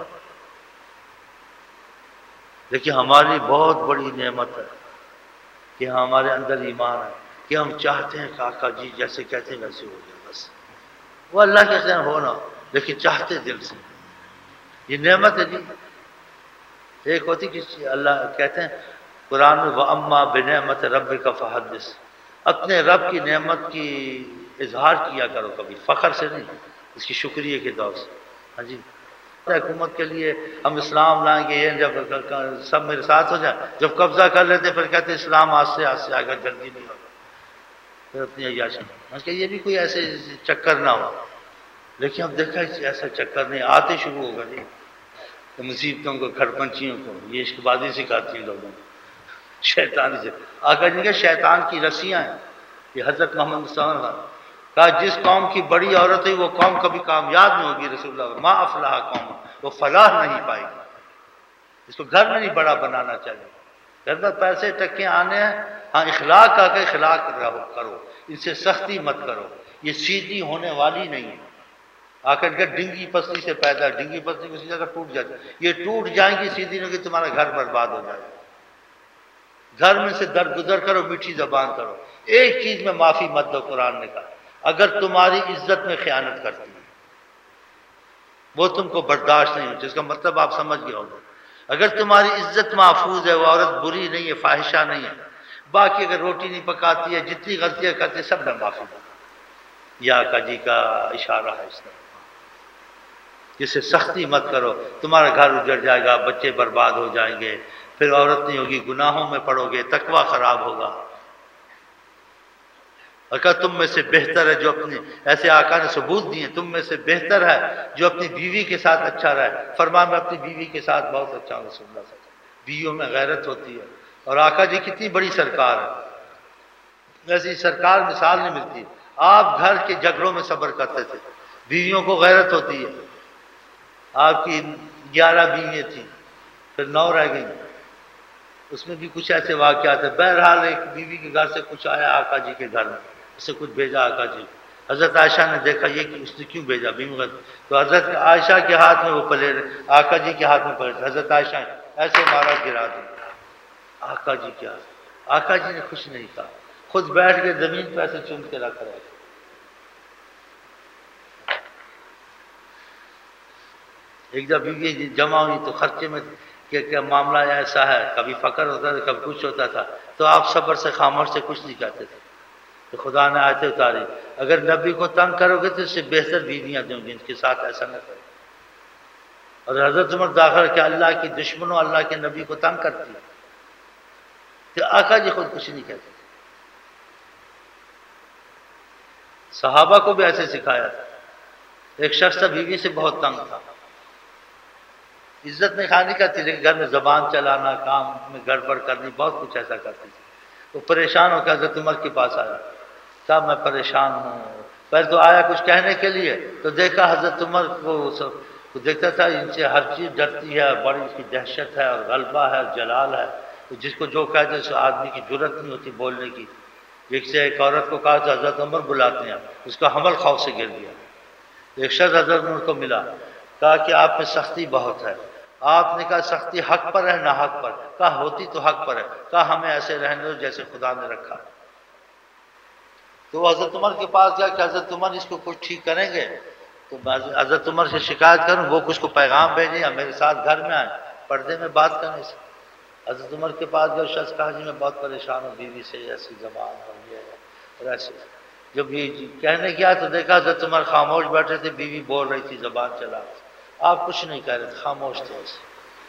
لیکن ہماری بہت بڑی نعمت ہے کہ ہمارے اندر ایمان ہے، کہ ہم چاہتے ہیں کہ آقا جی جیسے کہتے ہیں ویسے ہو جائے، بس وہ اللہ کے خیر ہونا، لیکن چاہتے دل سے، یہ نعمت ہے جی۔ ایک ہوتی کہ اللہ کہتے ہیں قرآن میں وَأَمَّا بِنِعْمَةِ رَبِّكَ فَحَدِّثْ، اپنے رب کی نعمت کی اظہار کیا کرو، کبھی فخر سے نہیں، اس کی شکریہ کے طور سے۔ ہاں جی، حکومت کے لیے ہم اسلام لائیں گے، یہ جب سب میرے ساتھ ہو جائے، جب قبضہ کر لیتے پھر کہتے اسلام آستے آستے آگے جلدی نہیں ہوگا، پھر اپنی عیاشی کہ یہ بھی کوئی ایسے چکر نہ ہو، لیکن اب دیکھا ایسا چکر نہیں، آتے شروع ہوگا جی، مصیبتوں کو، کھڑپنچیوں کو، یہ عشق بازی سکھاتی ہیں لوگوں کو، شیطانی سے، آقا جی کہ شیطان کی رسیاں ہیں، یہ حضرت محمد صلی اللہ علیہ وسلم کہا جس قوم کی بڑی عورت ہے وہ قوم کبھی کامیاب نہیں ہوگی، رسول اللہ ما افلاح قوم، وہ فلاح نہیں پائے گی، اس کو گھر میں نہیں بڑا بنانا چاہیے، گھر میں پیسے ٹکے آنے ہیں، ہاں اخلاق کا کہ اخلاق کرو، ان سے سختی مت کرو، یہ سیدھی ہونے والی نہیں ہے، آخر کر ڈنگی پسلی سے پیدا، ڈنگی پسلی کسی جگہ ٹوٹ جاتی ہے، یہ ٹوٹ جائیں گی سیدھی نہیں کہ تمہارا گھر برباد ہو جائے گا، گھر میں سے درگزر کرو، میٹھی زبان کرو، ایک چیز میں معافی مت دو، قرآن نے کہا اگر تمہاری عزت میں خیانت کرتی ہے وہ تم کو برداشت نہیں ہو، جس کا مطلب آپ سمجھ گئے ہوں گے، اگر تمہاری عزت محفوظ ہے، وہ عورت بری نہیں ہے، فاحشہ نہیں ہے، باقی اگر روٹی نہیں پکاتی ہے، جتنی غلطیاں کرتی ہے سب میں معافی دو، یہ آقا جی کا اشارہ ہے اس طرح، جسے سختی مت کرو، تمہارا گھر اجڑ جائے گا، بچے برباد ہو جائیں گے، پھر عورت نہیں ہوگی، گناہوں میں پڑو گے، تقوی خراب ہوگا، اور کہا تم میں سے بہتر ہے جو اپنی، ایسے آقا نے ثبوت دیے، تم میں سے بہتر ہے جو اپنی بیوی کے ساتھ اچھا رہے۔ فرمایا میں اپنی بیوی کے ساتھ بہت اچھا ہوں رسول اللہ صلی اللہ علیہ وسلم۔ بیویوں میں غیرت ہوتی ہے، اور آقا جی کتنی بڑی سرکار ہے، ایسی سرکار مثال نہیں ملتی۔ آپ گھر کے جھگڑوں میں صبر کرتے تھے، بیویوں کو غیرت ہوتی ہے۔ آپ کی 11 بیویاں تھیں، پھر 9 رہ گئیں، اس میں بھی کچھ ایسے واقعات ہیں۔ بہرحال ایک بیوی کے گھر سے کچھ آیا آقا جی کے گھر میں، اسے کچھ بھیجا آقا جی۔ حضرت عائشہ نے دیکھا یہ کہ اس نے کیوں بھیجا بیوی، تو حضرت عائشہ کے ہاتھ میں وہ پلیٹ آقا جی کے ہاتھ میں پلیٹ، حضرت عائشہ نے ایسے مارا گرا دیا۔ آقا جی کیا، آقا جی نے کچھ نہیں کہا، خود بیٹھ کے زمین پہ ایسے چوم کے رکھ رہے۔ ایک جب بیوی جمع ہوئی تو خرچے میں کہ معاملہ ایسا ہے، کبھی فقر ہوتا تھا کبھی کچھ ہوتا تھا، تو آپ صبر سے خاموش سے کچھ نہیں کہتے تھے، تو خدا نے آیتیں اتاری اگر نبی کو تنگ کرو گے تو اس سے بہتر بیویاں دوں گی، ان کے ساتھ ایسا نہ کرو۔ اور حضرت عمر داخل کہ اللہ کی دشمنوں اللہ کے نبی کو تنگ کرتی ہے، تو آقا جی خود کچھ نہیں کہتے، صحابہ کو بھی ایسے سکھایا تھا۔ ایک شخص تھا بیوی سے بہت تنگ تھا، عزت میں خانی کرتی لیکن گھر میں زبان چلانا، کام میں گڑبڑ کرنی، بہت کچھ ایسا کرتی تھی۔ وہ پریشان ہو کے حضرت عمر کے پاس آیا، صاحب میں پریشان ہوں۔ پہلے تو آیا کچھ کہنے کے لیے، تو دیکھا حضرت عمر کو دیکھتا تھا ان سے ہر چیز ڈرتی ہے، بڑی اس کی دہشت ہے اور غلبہ ہے اور جلال ہے، تو جس کو جو کہتے ہیں اس آدمی کی جرت نہیں ہوتی بولنے کی۔ ایک سے ایک عورت کو کہا تو حضرت عمر بلاتے ہیں، اس کا حمل خوف سے گر گیا۔ ایک شخص حضرت عمر کو ملا، کہا کہ آپ میں سختی بہت ہے۔ آپ نے کہا سختی حق پر ہے نہ حق پر؟ کہا ہوتی تو حق پر ہے۔ کہا ہمیں ایسے رہنے دو جیسے خدا نے رکھا۔ تو وہ حضرت عمر کے پاس گیا کہ حضرت عمر اس کو کچھ ٹھیک کریں گے؟ تو میں حضرت عمر سے شکایت کروں، وہ کچھ کو پیغام بھیجیں یا میرے ساتھ گھر میں آئیں، پردے میں بات کریں سے۔ حضرت عمر کے پاس گیا، شخص کہا جی میں بہت پریشان ہوں، بیوی سے ایسی زبان اور یہ ہے اور ایسے۔ جب یہ کہنے گیا تو دیکھا حضرت عمر خاموش بیٹھے تھے، بیوی بول رہی تھی زبان چلا، آپ کچھ نہیں کہہ رہے تھے، خاموش تھے ایسے۔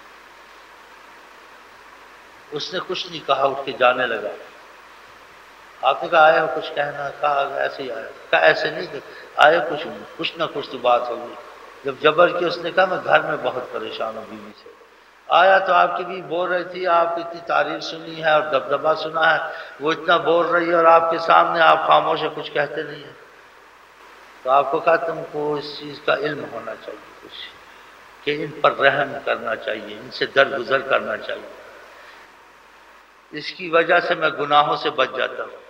اس نے کچھ نہیں کہا، اٹھ کے جانے لگا۔ آپ نے کہا آئے ہو کچھ کہنا؟ کہا ایسے ہی آیا۔ کہا ایسے نہیں کہ آئے کچھ نہ کچھ تو بات ہوگی۔ جب جبر کی اس نے کہا میں گھر میں بہت پریشان ہوں بیوی سے، آیا تو آپ کی بھی بول رہی تھی، آپ کی اتنی تعریف سنی ہے اور دبدبا سنا ہے، وہ اتنا بول رہی ہے اور آپ کے سامنے آپ خاموش ہے، کچھ کہتے نہیں ہیں۔ تو آپ کو کہا تم کو اس چیز کا علم ہونا چاہیے کچھ، کہ ان پر رحم کرنا چاہیے، ان سے درگزر کرنا چاہیے، اس کی وجہ سے میں گناہوں سے بچ جاتا ہوں۔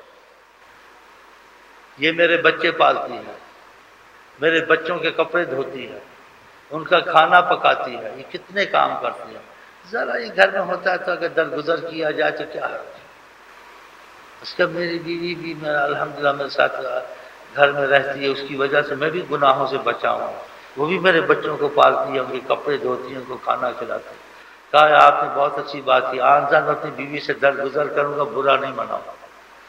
یہ میرے بچے پالتی ہے، میرے بچوں کے کپڑے دھوتی ہے، ان کا کھانا پکاتی ہے، یہ کتنے کام کرتی ہے، ذرا یہ گھر میں ہوتا ہے تو اگر درگزر کیا جائے تو کیا ہے۔ اس کا میری بیوی بھی میرا الحمدللہ میرے ساتھ گھر میں رہتی ہے، اس کی وجہ سے میں بھی گناہوں سے بچا ہوں، وہ بھی میرے بچوں کو پالتی ہے، ان کے کپڑے دھوتی ہیں، ان کو کھانا کھلاتی ہے۔ کہا آپ نے بہت اچھی بات کی، آنزہ میں اپنی بیوی سے درگزر کروں گا، برا نہیں مناؤں گا۔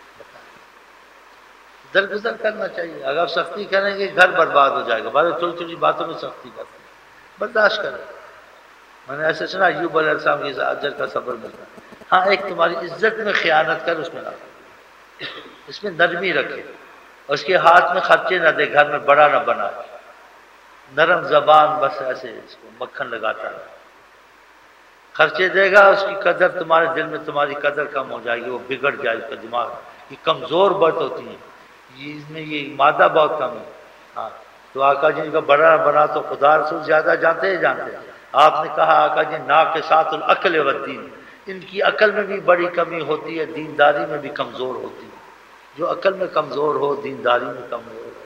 درگزر کرنا چاہیے، اگر سختی کریں گے گھر برباد ہو جائے گا، بڑے چھوٹی چھوٹی باتوں میں سختی کرتے ہیں، برداشت کریں۔ میں نے ایسے سنا ایوب علیہ السلام کی اجر کا صبر ملتا ہے۔ ہاں ایک تمہاری عزت میں خیانت کر، اس میں نہ کر، اس میں نرمی رکھے، اس کے ہاتھ میں خرچے نہ دے، گھر میں بڑا نہ بنا، نرم زبان، بس ایسے اس کو مکھن لگاتا ہے۔ خرچے دے گا، اس کی قدر تمہارے دل میں تمہاری قدر کم ہو جائے گی، وہ بگڑ جائے اس کا دماغ، یہ کمزور بت ہوتی ہے، اس میں یہ مادہ بہت کم ہے۔ ہاں تو آقا جی کا بڑا بنا تو خدا رسول زیادہ جانتے ہیں، جانتے ہیں۔ آپ نے کہا آقا جی ناقصات العقل والدین، ان کی عقل میں بھی بڑی کمی ہوتی ہے، دینداری میں بھی کمزور ہوتی ہے۔ جو عقل میں کمزور ہو دینداری میں کمزور ہو،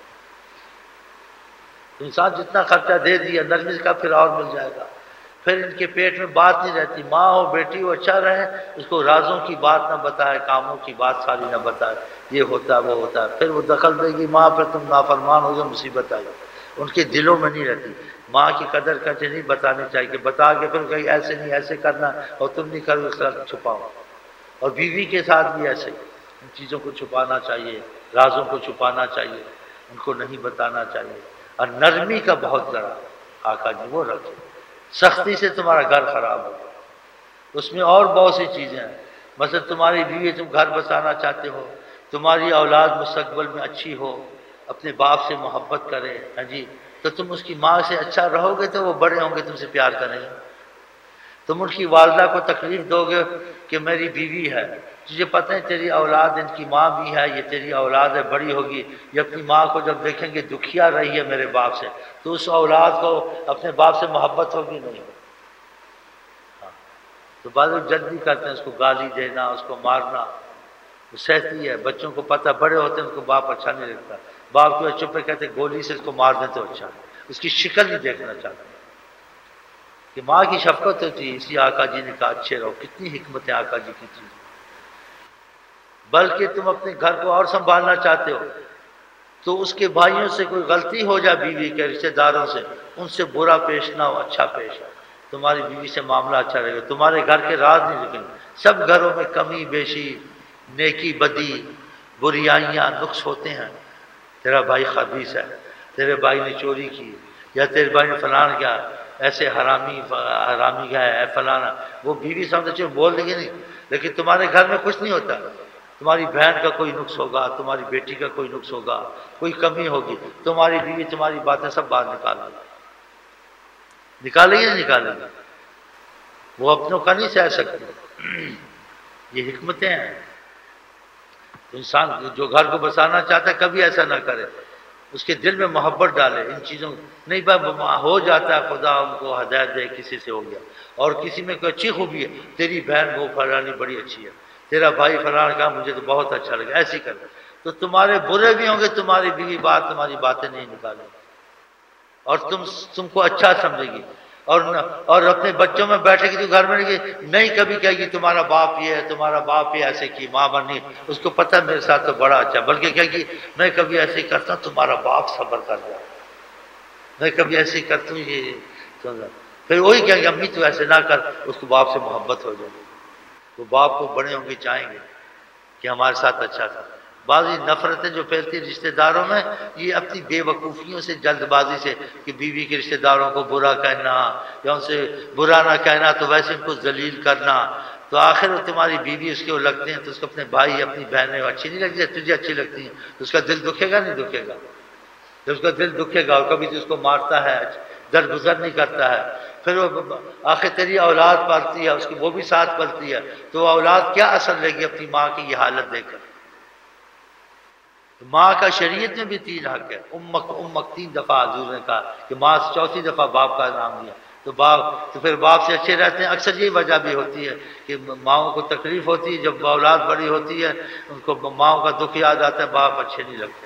تو انسان جتنا خرچہ دے دیا نرمی کا پھر اور مل جائے گا۔ پھر ان کے پیٹ میں بات نہیں رہتی، ماں ہو بیٹی ہو اچھا رہے، اس کو رازوں کی بات نہ بتائے، کاموں کی بات ساری نہ بتائے، یہ ہوتا ہے وہ ہوتا ہے، پھر وہ دخل دے گی ماں، پھر تم نافرمان ہو جاؤ، مصیبت آئی، ان کے دلوں میں نہیں رہتی۔ ماں کی قدر کرتے نہیں بتانی چاہیے، کہ بتا کے پھر کہیں ایسے نہیں ایسے کرنا، اور تم نہیں کرو اس طرح چھپاؤ۔ اور بیوی کے ساتھ بھی ایسے ان چیزوں کو چھپانا چاہیے، رازوں کو چھپانا چاہیے، ان کو نہیں بتانا چاہیے۔ اور نرمی کا بہت ذرا آقا جی وہ رکھے، سختی سے تمہارا گھر خراب ہو، اس میں اور بہت سی چیزیں ہیں۔ مثلا تمہاری بیوی تم گھر بسانا چاہتے ہو تمہاری اولاد مستقبل میں اچھی ہو، اپنے باپ سے محبت کرے، ہاں جی، تو تم اس کی ماں سے اچھا رہو گے تو وہ بڑے ہوں گے تم سے پیار کریں گے۔ تم ان کی والدہ کو تکلیف دو گے کہ میری بیوی ہے، تجھے پتہ ہے تیری اولاد ان کی ماں بھی ہے، یہ تیری اولاد ہے، بڑی ہوگی، یہ اپنی ماں کو جب دیکھیں گے دکھیا رہی ہے میرے باپ سے، تو اس اولاد کو اپنے باپ سے محبت ہوگی نہیں؟ تو بعض لوگ جلدی کرتے ہیں اس کو گالی دینا، اس کو مارنا، وہ سہتی ہے، بچوں کو پتہ بڑے ہوتے ہیں ان کو باپ اچھا نہیں لگتا، باپ کو چپے کہتے گولی سے اس کو مار دیں تو اچھا، اس کی شکل نہیں دیکھنا چاہتے کہ ماں کی شفقت ہوتی ہے، اس لیے آقا جی نے کہا اچھے رہو، کتنی حکمت ہے آقا جی کی چیز۔ بلکہ تم اپنے گھر کو اور سنبھالنا چاہتے ہو تو اس کے بھائیوں سے کوئی غلطی ہو جائے، بیوی کے رشتہ داروں سے، ان سے برا پیش نہ ہو، اچھا پیش ہو، تمہاری بیوی سے معاملہ اچھا رہے گا، تمہارے گھر کے راز نہیں لکھیں گے۔ سب گھروں میں کمی بیشی، نیکی بدی، بریائیاں، نقص ہوتے ہیں، تیرا بھائی خبیث ہے، تیرے بھائی نے چوری کی، یا تیرے بھائی نے فلان کیا، ایسے حرامی گیا ہے فلانا، وہ بیوی سامنے بول دیں گے نہیں، لیکن تمہارے گھر میں کچھ نہیں ہوتا، تمہاری بہن کا کوئی نقص ہوگا، تمہاری بیٹی کا کوئی نقص ہوگا، کوئی کمی ہوگی، تمہاری بیوی تمہاری باتیں سب باہر نکالے گی نہیں نکالے گی، وہ اپنوں کا نہیں سہ سکتی، یہ حکمتیں ہیں۔ انسان جو گھر کو بسانا چاہتا ہے کبھی ایسا نہ کرے، اس کے دل میں محبت ڈالے ان چیزوں، نہیں ہو جاتا ہے، خدا ان کو ہدایت دے، کسی سے ہو گیا، اور کسی میں کوئی اچھی خوبی ہے، تیری بہن وہ فلانی بڑی اچھی ہے، تیرا بھائی فلان کا مجھے تو بہت اچھا لگا، ایسی کر، تو تمہارے برے بھی ہوں گے، تمہاری بیوی تمہاری باتیں نہیں نکالے گی، اور تم کو اچھا سمجھے گی، اور اپنے بچوں میں بیٹھے گی تو گھر میں نہیں کبھی کہے گی تمہارا باپ یہ ہے، تمہارا باپ یہ ایسے کی، ماں بنی، اس کو پتہ میرے ساتھ تو بڑا اچھا، بلکہ کہے گی میں کبھی ایسے ہی کرتا ہوں، تمہارا باپ صبر کر جائے، میں کبھی ایسے ہی کرتا ہوں، یہ پھر وہی کہیں گے امی تو ایسے نہ کر، اس کو باپ سے محبت ہو جائے گی، وہ باپ کو بڑے ہوں گے چاہیں گے کہ ہمارے ساتھ اچھا تھا۔ بعضی نفرتیں جو پھیلتی رشتہ داروں میں، یہ اپنی بے وقوفیوں سے، جلد بازی سے، کہ بیوی کے رشتہ داروں کو برا کہنا یا ان سے برا نہ کہنا تو ویسے ان کو ذلیل کرنا، تو آخر وہ تمہاری بیوی اس کے وہ لگتے ہیں تو اس کو اپنے بھائی اپنی بہنیں اچھی نہیں لگتی، تجھے اچھی لگتی ہیں تو اس کا دل دکھے گا نہیں دکھے گا، جب اس کا دل دکھے گا، اور کبھی تو اس کو مارتا ہے، درگزر نہیں کرتا ہے، پھر وہ آخر تیری اولاد پالتی ہے، اس کی وہ بھی ساتھ پلتی ہے، تو اولاد کیا اثر لے گی اپنی ماں کی یہ حالت دیکھ کر؟ ماں کا شریعت میں بھی 3 حق ہے، امک 3 دفعہ حضور نے کہا کہ ماں سے 4تھی دفعہ باپ کا نام لیا، تو پھر باپ سے اچھے رہتے ہیں۔ اکثر یہ وجہ بھی ہوتی ہے کہ ماؤں کو تکلیف ہوتی ہے، جب اولاد بڑی ہوتی ہے ان کو ماؤں کا دکھ یاد آتا ہے، باپ اچھے نہیں لگتے۔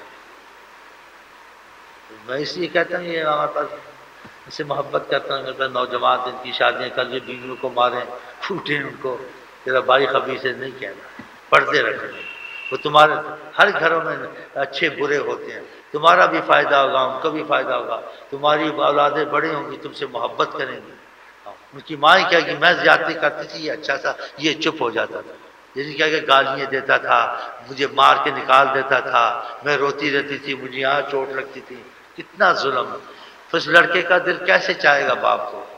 میں اس لیے کہتا ہوں یہ ہمارے پاس اس سے محبت کرتا ہوں، میرے پاس نوجوان ان کی شادیاں کر جو بیویوں کو ماریں پھوٹیں ان کو، تیرا بھائی خبیث ہے نہیں کہنا، پردے رکھیں، وہ تمہارے ہر گھروں میں اچھے برے ہوتے ہیں، تمہارا بھی فائدہ ہوگا، ان کو بھی فائدہ ہوگا، تمہاری اولادیں بڑی ہوں گی تم سے محبت کریں گی، ان کی ماں ہی کہے گی میں زیادتی کرتی تھی یہ اچھا تھا، یہ چپ ہو جاتا تھا، یعنی کیا کہ گالیاں دیتا تھا، مجھے مار کے نکال دیتا تھا، میں روتی رہتی تھی، مجھے یہاں چوٹ لگتی تھی، کتنا ظلم ہے۔ پھر اس لڑکے کا دل کیسے چاہے گا باپ کو؟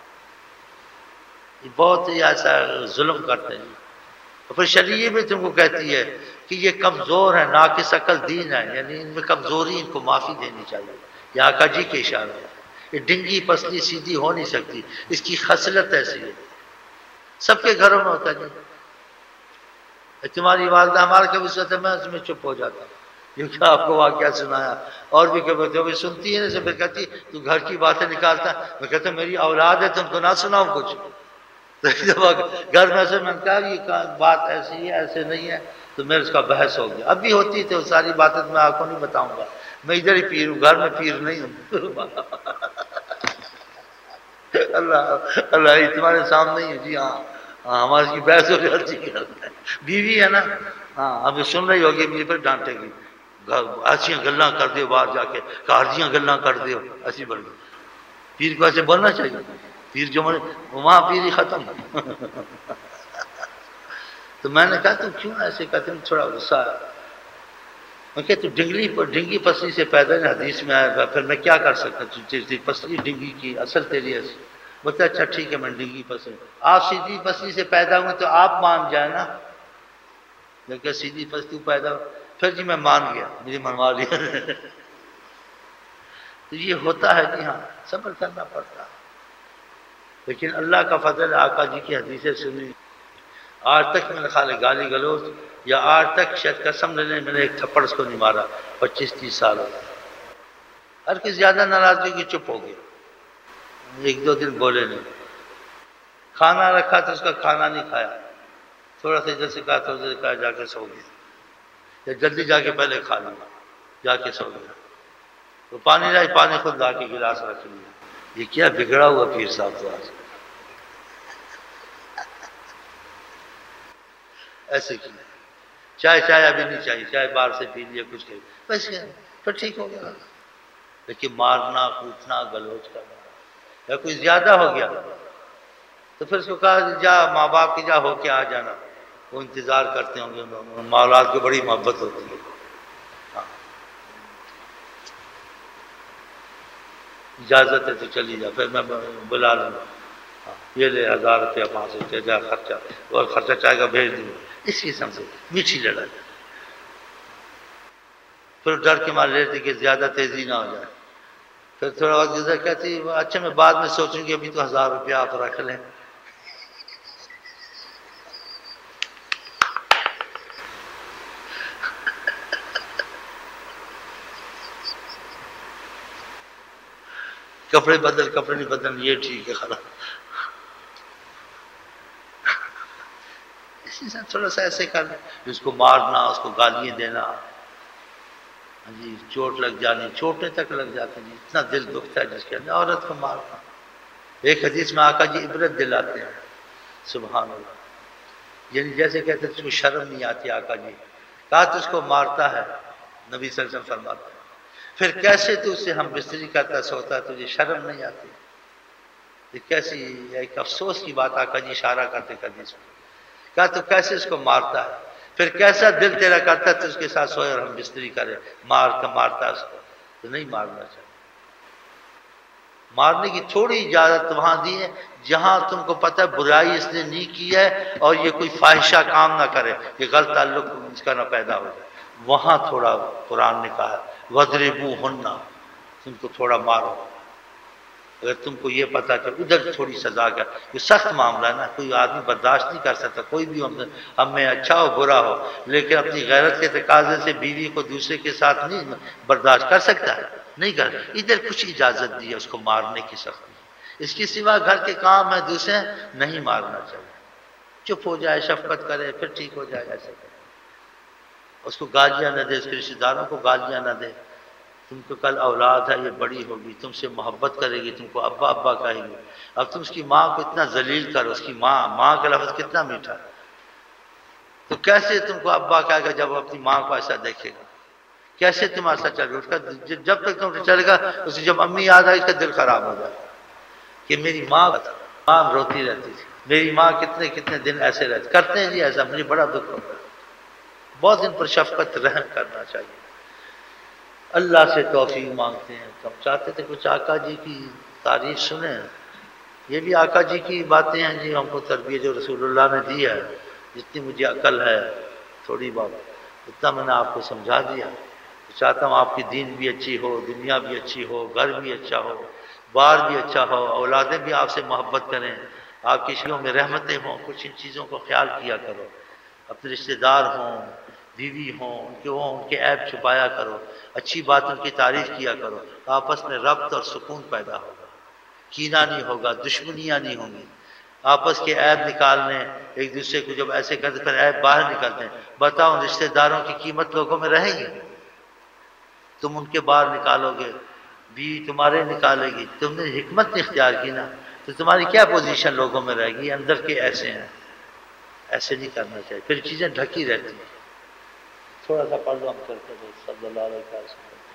یہ بہت ہی ایسا ظلم کرتے ہیں۔ اور پھر شریعت بھی تم کو کہتی ہے کہ یہ کمزور ہے، ناقص عقل دین ہے، یعنی ان میں کمزوری، ان کو معافی دینی چاہیے، یہ آقا جی کے اشارے ہے، یہ ڈنگی پسلی سیدھی ہو نہیں سکتی، اس کی خصلت ایسی ہے، سب کے گھروں میں ہوتا ہے۔ تمہاری والدہ ہمارے کبھی سوچتا میں اس میں چپ ہو جاتا ہوں، کیونکہ آپ کو واقعہ سنایا، اور بھی کبھی سنتی ہے نا، پھر کہتی تو گھر کی باتیں نکالتا، میں کہتا میری اولاد ہے تم کو نہ سناؤں کچھ، تو جب گھر میں سے میں نے کہا یہ بات ایسی ہے ایسے نہیں ہے، تو میرے اس کا بحث ہو گیا، اب بھی ہوتی تو ساری باتیں میں آپ کو نہیں بتاؤں گا، میں ادھر ہی پیر ہوں، گھر میں پیر نہیں ہوں۔ اللہ تمہارے سامنے ہی ہے، جی ہاں ہماری کی بحث ہو جاتی ہے، بیوی ہے نا، ہاں اب سن رہی ہوگی مجھے پھر ڈانٹے گی، ایسیاں گلاں کر دیو باہر جا کے، کارجیاں گلاں کر دیو، ایسی بڑھ گئی، پیر کو ایسے بولنا چاہیے، پیر جو وہاں پیر ہی ختم۔ تو میں نے کہا تم کیوں ایسے کہتے ہیں، تھوڑا غصہ ہے، میں کہ تو ڈنگی پسلی سے پیدا ہے، حدیث میں آیا، پھر میں کیا کر سکتا ہوں، پسلی ڈنگی کی اصل تیری ایسی، بولتا اچھا ٹھیک ہے میں ڈنگی پسلی، آپ سیدھی پسلی سے پیدا ہوئے تو آپ مان جائے نا، میں کہ سیدھی پسلی پیدا ہو، پھر جی میں مان گیا، مجھے منوا لیا۔ تو یہ ہوتا ہے کہ ہاں صبر کرنا پڑتا ہے، لیکن اللہ کا فضل ہے، آقا جی کی حدیثیں سنی، آج تک میں نے خالی گالی گلوچ یا آج تک شاید قسم لے لیں میں نے ایک تھپڑ اس کو نہیں مارا، 25-30 سال ہو گئے۔ ہر کی زیادہ ناراضگی کی چپ ہو گیا، 1-2 دن بولے نہیں۔ کھانا رکھا تو اس کا کھانا نہیں کھایا، تھوڑا سا ادھر سے کہا تو ادھر سے کہا، جا کے سو گیا، یا جلدی جا کے پہلے کھا لوں گا، جا کے سو گیا۔ تو پانی لائی، پانی خود لا کے گلاس رکھ لیا۔ یہ کیا بگڑا ہوا پیر صاحب تو آج ایسے کیا، چائے ابھی نہیں چاہیے، چائے باہر سے پی لیا کچھ کہ بس پھر ٹھیک ہو گیا۔ لیکن مارنا، کوٹنا، گلوچ کرنا، یا کوئی زیادہ ہو گیا تو پھر اس کو کہا جا ماں باپ کی جا ہو کے آ جانا، وہ انتظار کرتے ہوں گے، ماں اولاد کی بڑی محبت ہوتی ہے۔ ہاں اجازت ہے تو چلی جا، پھر میں بلا لوں گا، یہ لے 1000 روپیہ 500 روپیہ جا خرچہ، اور خرچہ چاہے گا بھیج دوں گا، اس قسم سے میٹھی لڑائی۔ پھر ڈر کے مارے رہتی کہ زیادہ تیزی نہ ہو جائے، پھر تھوڑا وقت گزر کہتی اچھا میں بعد میں سوچوں گی، ابھی تو 1000 روپیہ آپ رکھ لیں۔ کپڑے بدل، کپڑے نہیں بدل، یہ ٹھیک ہے خلاص۔ اسی سے تھوڑا سا ایسے کرنا، اس کو مارنا، اس کو گالیاں دینا، جی چوٹ لگ جانی، چوٹیں تک لگ جاتی ہیں، اتنا دل دکھتا ہے جس کے اندر، عورت کو مارنا۔ ایک حدیث میں آقا جی عبرت دلاتے ہیں، سبحان اللہ، یعنی جیسے کہتے ہیں تجھ کو شرم نہیں آتی، آقا جی کہا تو اس کو مارتا ہے، نبی صلی اللہ علیہ وسلم فرماتے ہیں پھر کیسے تو اس سے ہم بستری کرتا سوتا، تجھے شرم نہیں آتی؟ یہ کیسی ایک افسوس کی بات آقا جی اشارہ کرتے حدیث میں، کہا تو کیسے اس کو مارتا ہے، پھر کیسا دل تیرا کرتا ہے تو اس کے ساتھ سوئے اور ہم بستری کرے، مارتا اس کو، تو نہیں مارنا چاہیے۔ مارنے کی تھوڑی اجازت وہاں دی ہے جہاں تم کو پتہ ہے برائی اس نے نہیں کی ہے اور یہ کوئی فاحشہ کام نہ کرے، یہ غلط تعلق اس کا نہ پیدا ہو جائے، وہاں تھوڑا قرآن نے کہا وَضْرِبُوهُنَّ، تم کو تھوڑا مارو۔ اگر تم کو یہ پتا کہ ادھر تھوڑی سزا کا، یہ سخت معاملہ ہے نا، کوئی آدمی برداشت نہیں کر سکتا، کوئی بھی ہم میں اچھا ہو برا ہو، لیکن اپنی غیرت کے تقاضے سے بیوی کو دوسرے کے ساتھ نہیں برداشت کر سکتا ہے، نہیں کر، ادھر کچھ اجازت دی ہے اس کو مارنے کی سختی، اس کے سوا گھر کے کام ہے دوسرے نہیں مارنا چاہیے، چپ ہو جائے، شفقت کرے، پھر ٹھیک ہو جائے، ایسے کرے، اس کو گالیاں نہ دے، اس کے رشتہ داروں کو گالیاں نہ دے، تم کو کل اولاد ہے، یہ بڑی ہوگی، تم سے محبت کرے گی، تم کو ابا ابا کہے گی، اب تم اس کی ماں کو اتنا ذلیل کرو، اس کی ماں کا لفظ کتنا میٹھا ہے، تو کیسے تم کو ابا کہے گا جب وہ اپنی ماں کو ایسا دیکھے گا، کیسے تم ایسا چل گا، اس کا جب تک تم چلے گا، اسے جب امی یاد آئے اس کا دل خراب ہو جائے کہ میری ماں روتی رہتی تھی، میری ماں کتنے کتنے دن ایسے رہتے، کرتے ہیں جی ایسا، مجھے بڑا دکھ ہوتا ہے، بہت ان پر شفقت رحم کرنا چاہیے۔ اللہ سے توفیق مانگتے ہیں، ہم چاہتے تھے کچھ آقا جی کی تعریف سنیں، یہ بھی آقا جی کی باتیں ہیں جی، ہم کو تربیت جو رسول اللہ نے دی ہے، جتنی مجھے عقل ہے تھوڑی بات اتنا میں نے آپ کو سمجھا دیا، چاہتا ہوں آپ کی دین بھی اچھی ہو، دنیا بھی اچھی ہو، گھر بھی اچھا ہو، بار بھی اچھا ہو، اولادیں بھی آپ سے محبت کریں، آپ کی شیوں میں رحمتیں ہوں، کچھ ان چیزوں کو خیال کیا کرو، اپنے رشتہ دار ہوں، بیوی ہوں، ان کے عیب چھپایا کرو، اچھی بات ان کی تعریف کیا کرو، آپس میں ربط اور سکون پیدا ہوگا، کینہ نہیں ہوگا، دشمنیاں نہیں ہوں گی، آپس کے عیب نکالنے، ایک دوسرے کو جب ایسے کرتے پھر عیب باہر نکالتے ہیں، بتاؤ رشتہ داروں کی قیمت لوگوں میں رہے گی؟ تم ان کے باہر نکالو گے، بیوی تمہارے نکالے گی، تم نے حکمت اختیار کی نا، تو تمہاری کیا پوزیشن لوگوں میں رہے گی؟ اندر کے ایسے ہیں، ایسے نہیں کرنا چاہیے، پھر چیزیں ڈھکی رہتی ہیں۔ تھوڑا سا پڑھ لو ہم کرتے تھے صلی اللہ علیہ وسلم۔